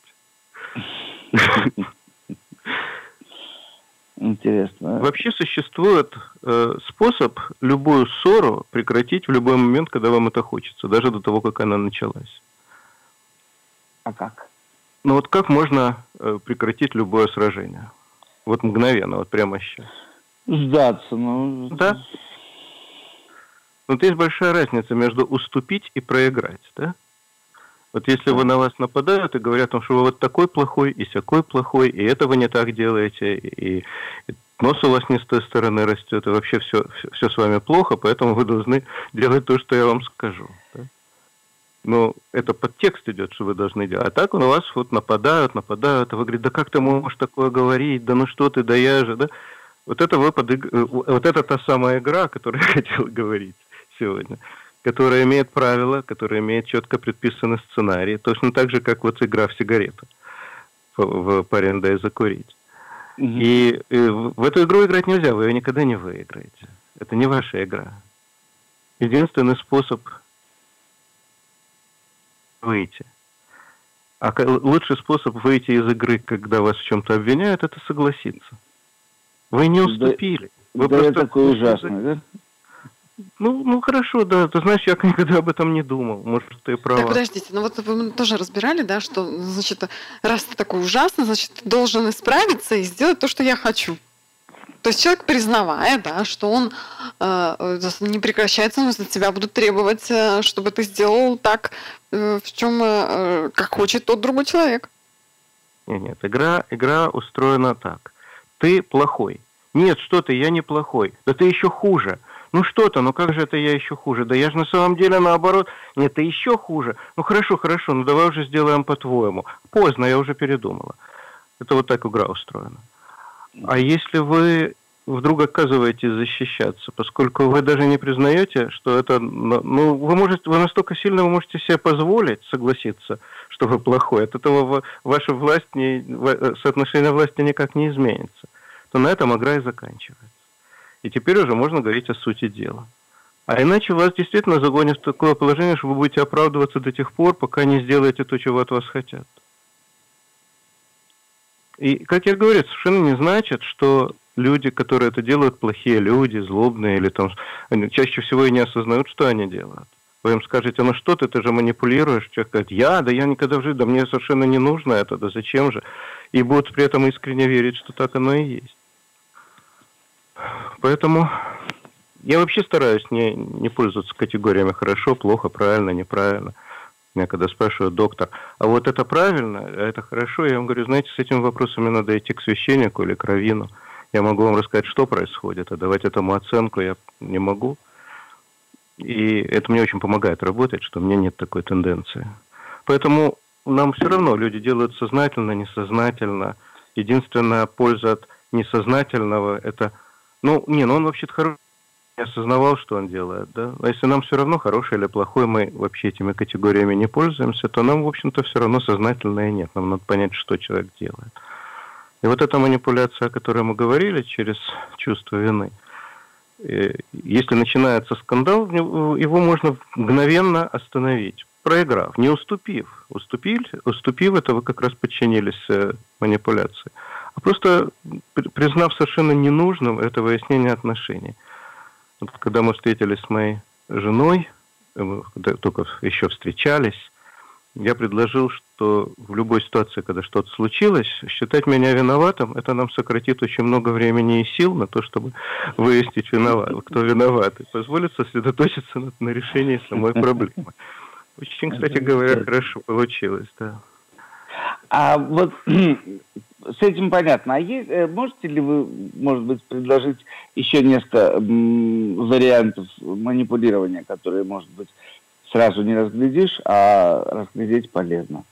Интересно. Вообще существует способ любую ссору прекратить в любой момент, когда вам это хочется, даже до того, как она началась. А как? Как можно прекратить любое сражение? Мгновенно, прямо сейчас. Сдаться, ну... Да. Вот есть большая разница между уступить и проиграть, да? Вот если вы на вас нападают и говорят, что вы вот такой плохой, и сякой плохой, и это вы не так делаете, и нос у вас не с той стороны растет, и вообще все с вами плохо, поэтому вы должны делать то, что я вам скажу. Да? Но это подтекст идет, что вы должны делать. А так на вас вот нападают, а вы говорите, да как ты можешь такое говорить, да ну что ты, да я же, да? Вот это вот это та самая игра, о которой я хотел говорить сегодня, которая имеет правила, которая имеет четко предписанный сценарий, точно так же, как вот игра в сигарету, в «Парень, дай закурить». И в эту игру играть нельзя, вы ее никогда не выиграете. Это не ваша игра. Единственный способ выйти. А лучший способ выйти из игры, когда вас в чем-то обвиняют, это согласиться. Вы не уступили. Вы да, просто... я такой ужасный, да? Ну, хорошо, да. Ты знаешь, я никогда об этом не думал. Может, ты права. Так, подождите, ну вот вы тоже разбирали, да, что, значит, раз ты такой ужасный, значит, ты должен исправиться и сделать то, что я хочу. То есть человек, признавая, да, что он не прекращается, но от тебя будут требовать, чтобы ты сделал так, в чем, как хочет тот другой человек. Нет, игра устроена так. Ты плохой. Нет, что ты, я не плохой. Да ты еще хуже. Ну что-то, ну как же это я еще хуже? Да я же на самом деле наоборот. Нет, ты еще хуже. Ну хорошо, ну давай уже сделаем по-твоему. Поздно, я уже передумала. Это вот так игра устроена. А если вы вдруг отказываетесь защищаться, поскольку вы даже не признаете, что это... Ну, вы настолько сильно вы можете себе позволить согласиться, что вы плохой, от этого ваша власть, соотношение власти никак не изменится, то на этом игра и заканчивается. И теперь уже можно говорить о сути дела. А иначе вас действительно загонят в такое положение, что вы будете оправдываться до тех пор, пока не сделаете то, чего от вас хотят. И, как я говорю, совершенно не значит, что люди, которые это делают, плохие люди, злобные, или там, они чаще всего и не осознают, что они делают. Вы им скажете, ну что ты же манипулируешь, человек говорит, я никогда в жизни, да мне совершенно не нужно это, да зачем же? И будут при этом искренне верить, что так оно и есть. Поэтому я вообще стараюсь не пользоваться категориями хорошо, плохо, правильно, неправильно. Меня когда спрашивают, доктор, а вот это правильно, а это хорошо, я вам говорю, знаете, с этими вопросами надо идти к священнику или к раввину. Я могу вам рассказать, что происходит, а давать этому оценку я не могу. И это мне очень помогает работать, что у меня нет такой тенденции. Поэтому нам все равно люди делают сознательно, несознательно. Единственная польза от несознательного – это... он вообще-то хороший, не осознавал, что он делает, да. А если нам все равно, хороший или плохой, мы вообще этими категориями не пользуемся, то нам, в общем-то, все равно сознательно и нет. Нам надо понять, что человек делает. И вот эта манипуляция, о которой мы говорили, через чувство вины, если начинается скандал, его можно мгновенно остановить, проиграв, не уступив. Уступив, это вы как раз подчинились манипуляции. А просто признав совершенно ненужным это выяснение отношений. Вот когда мы встретились с моей женой, мы только еще встречались, я предложил, что в любой ситуации, когда что-то случилось, считать меня виноватым, это нам сократит очень много времени и сил на то, чтобы выяснить, кто виноват, и позволит сосредоточиться на решении самой проблемы. Очень, кстати говоря, хорошо получилось, да. А вот с этим понятно. А можете ли вы, может быть, предложить еще несколько вариантов манипулирования, которые, может быть, сразу не разглядишь, а разглядеть полезно?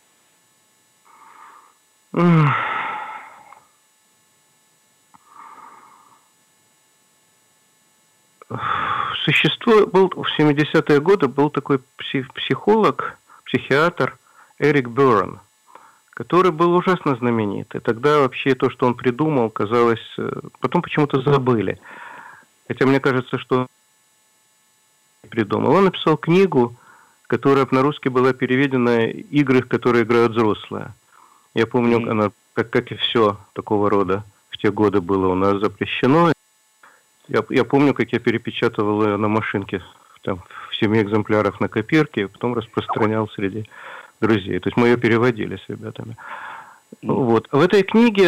Был в 70-е годы был такой психиатр Эрик Берн, который был ужасно знаменит. И тогда вообще то, что он придумал, казалось... Потом почему-то забыли. Хотя мне кажется, что он придумал. Он написал книгу, которая на русский была переведена «Игры, в которые играют взрослые». Я помню, она, как и все такого рода в те годы было у нас запрещено. Я помню, как я перепечатывал ее на машинке там, в 7 экземплярах на копирке, и потом распространял среди друзей. То есть мы ее переводили с ребятами. Вот. В этой книге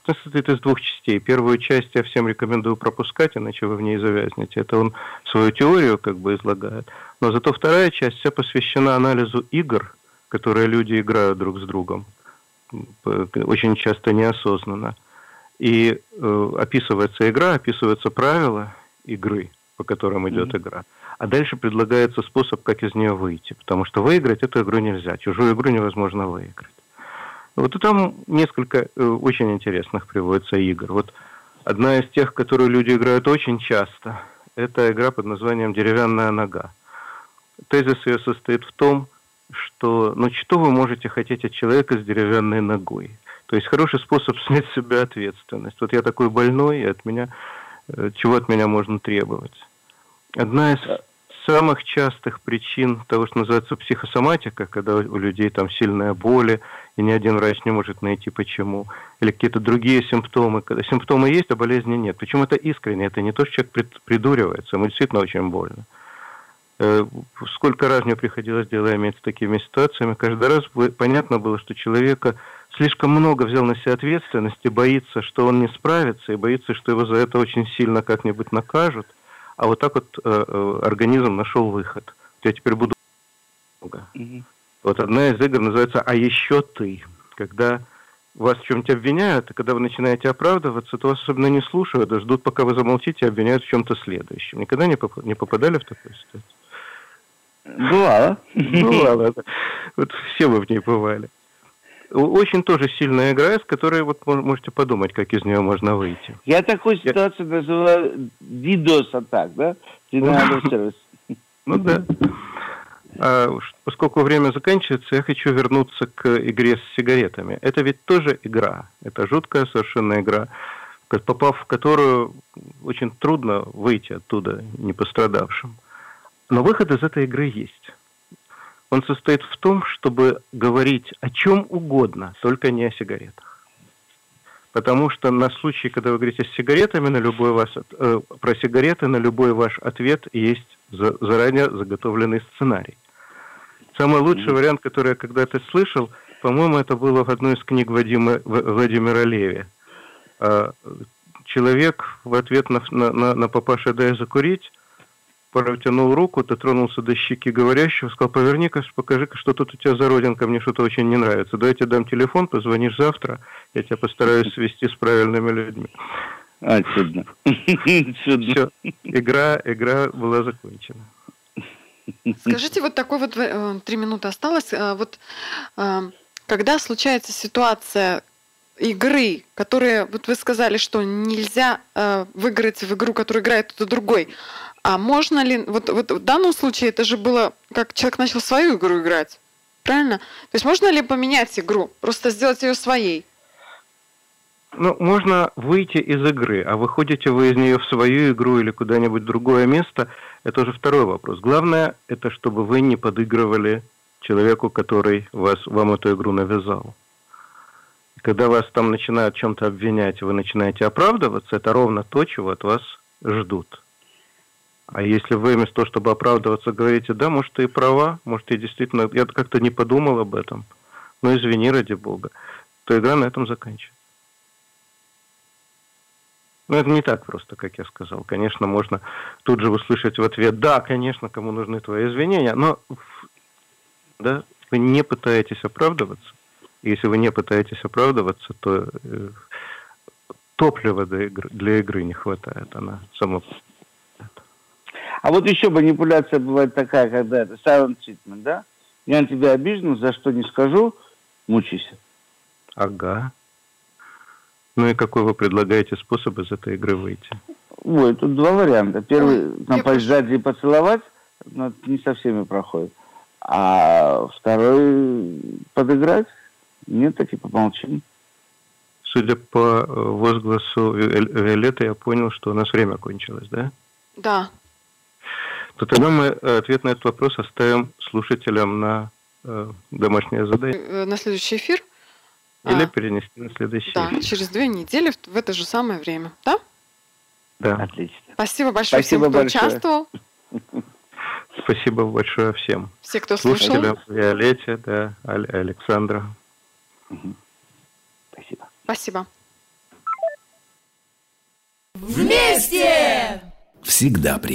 состоит из двух частей. Первую часть я всем рекомендую пропускать, иначе вы в ней завязнете. Это он свою теорию как бы излагает. Но зато вторая часть вся посвящена анализу игр, которые люди играют друг с другом. Очень часто неосознанно. И описывается игра, описываются правила игры, по которым идет игра. А дальше предлагается способ, как из нее выйти. Потому что выиграть эту игру нельзя. Чужую игру невозможно выиграть. Вот и там несколько очень интересных приводится игр. Вот одна из тех, которые люди играют очень часто, это игра под названием «Деревянная нога». Тезис ее состоит в том, что что вы можете хотеть от человека с деревянной ногой? То есть хороший способ снять с себя ответственность. Вот я такой больной, и чего от меня можно требовать? Одна из самых частых причин того, что называется психосоматика, когда у людей там сильная боль, и ни один врач не может найти почему, или какие-то другие симптомы. Когда симптомы есть, а болезни нет. Причем это искренне, это не то, что человек придуривается, ему действительно очень больно. Сколько раз мне приходилось дело иметь с такими ситуациями, каждый раз понятно было, что человека слишком много взял на себя ответственности, боится, что он не справится, и боится, что его за это очень сильно как-нибудь накажут. А вот так вот организм нашел выход. Я теперь буду... Вот одна из игр называется «А еще ты». Когда вас в чем-то обвиняют, и когда вы начинаете оправдываться, то вас особенно не слушают, а ждут, пока вы замолчите, и обвиняют в чем-то следующем. Никогда не попадали в такую ситуацию? Бывало. Бывало, да. Вот все вы в ней бывали. Очень тоже сильная игра, с которой вот можете подумать, как из нее можно выйти. Я такую ситуацию называю DDoS-атак, да? Denial of Service. Ну да. Поскольку время заканчивается, я хочу вернуться к игре с сигаретами. Это ведь тоже игра. Это жуткая совершенно игра, попав в которую очень трудно выйти оттуда не пострадавшим. Но выход из этой игры есть. Он состоит в том, чтобы говорить о чем угодно, только не о сигаретах. Потому что на случай, когда вы говорите с сигаретами, про сигареты, на любой ваш ответ есть заранее заготовленный сценарий. Самый лучший вариант, который я когда-то слышал, по-моему, это было в одной из книг Владимира Леви. Человек в ответ на «Папаша, дай закурить» протянул руку, дотронулся до щеки говорящего, сказал: поверни-ка, покажи-ка, что тут у тебя за родинка, мне что-то очень не нравится. Давай я тебе дам телефон, позвонишь завтра, я тебя постараюсь свести с правильными людьми. Чудно. Все, игра была закончена. Скажите, вот такой вот 3 минуты осталось. Вот когда случается ситуация игры, которые, вот вы сказали, что нельзя выиграть в игру, которую играет кто-то другой. А можно ли, вот в данном случае это же было, как человек начал свою игру играть, правильно? То есть можно ли поменять игру, просто сделать ее своей? Можно выйти из игры, а выходите вы из нее в свою игру или куда-нибудь в другое место, это уже второй вопрос. Главное, это чтобы вы не подыгрывали человеку, который вам эту игру навязал. Когда вас там начинают в чем-то обвинять, вы начинаете оправдываться, это ровно то, чего от вас ждут. А если вы вместо того, чтобы оправдываться, говорите: да, может, ты и права, может, я действительно, я как-то не подумал об этом, извини, ради бога, то игра на этом заканчивается. Это не так просто, как я сказал. Конечно, можно тут же услышать в ответ: да, конечно, кому нужны твои извинения, но да, вы не пытаетесь оправдываться. Если вы не пытаетесь оправдываться, то топлива для игры не хватает. Она сама... А вот еще манипуляция бывает такая, когда это silent treatment, да? Я на тебя обижен, за что не скажу, мучайся. Ага. И какой вы предлагаете способ из этой игры выйти? Ой, тут два варианта. Первый, напасть сзади и поцеловать, но это не со всеми проходит. А второй, подыграть? Нет, так и помолчим. Судя по возгласу Виолетты, я понял, что у нас время кончилось, да? Да. То тогда мы ответ на этот вопрос оставим слушателям на домашнее задание. На следующий эфир. Или перенести на следующий эфир. Да, через 2 недели в это же самое время, да? Да. Отлично. Спасибо большое всем, кто участвовал. Спасибо большое всем. Все, кто слушал. Слушателям, Виолетте, да, Александра. Спасибо. Спасибо. Вместе! Всегда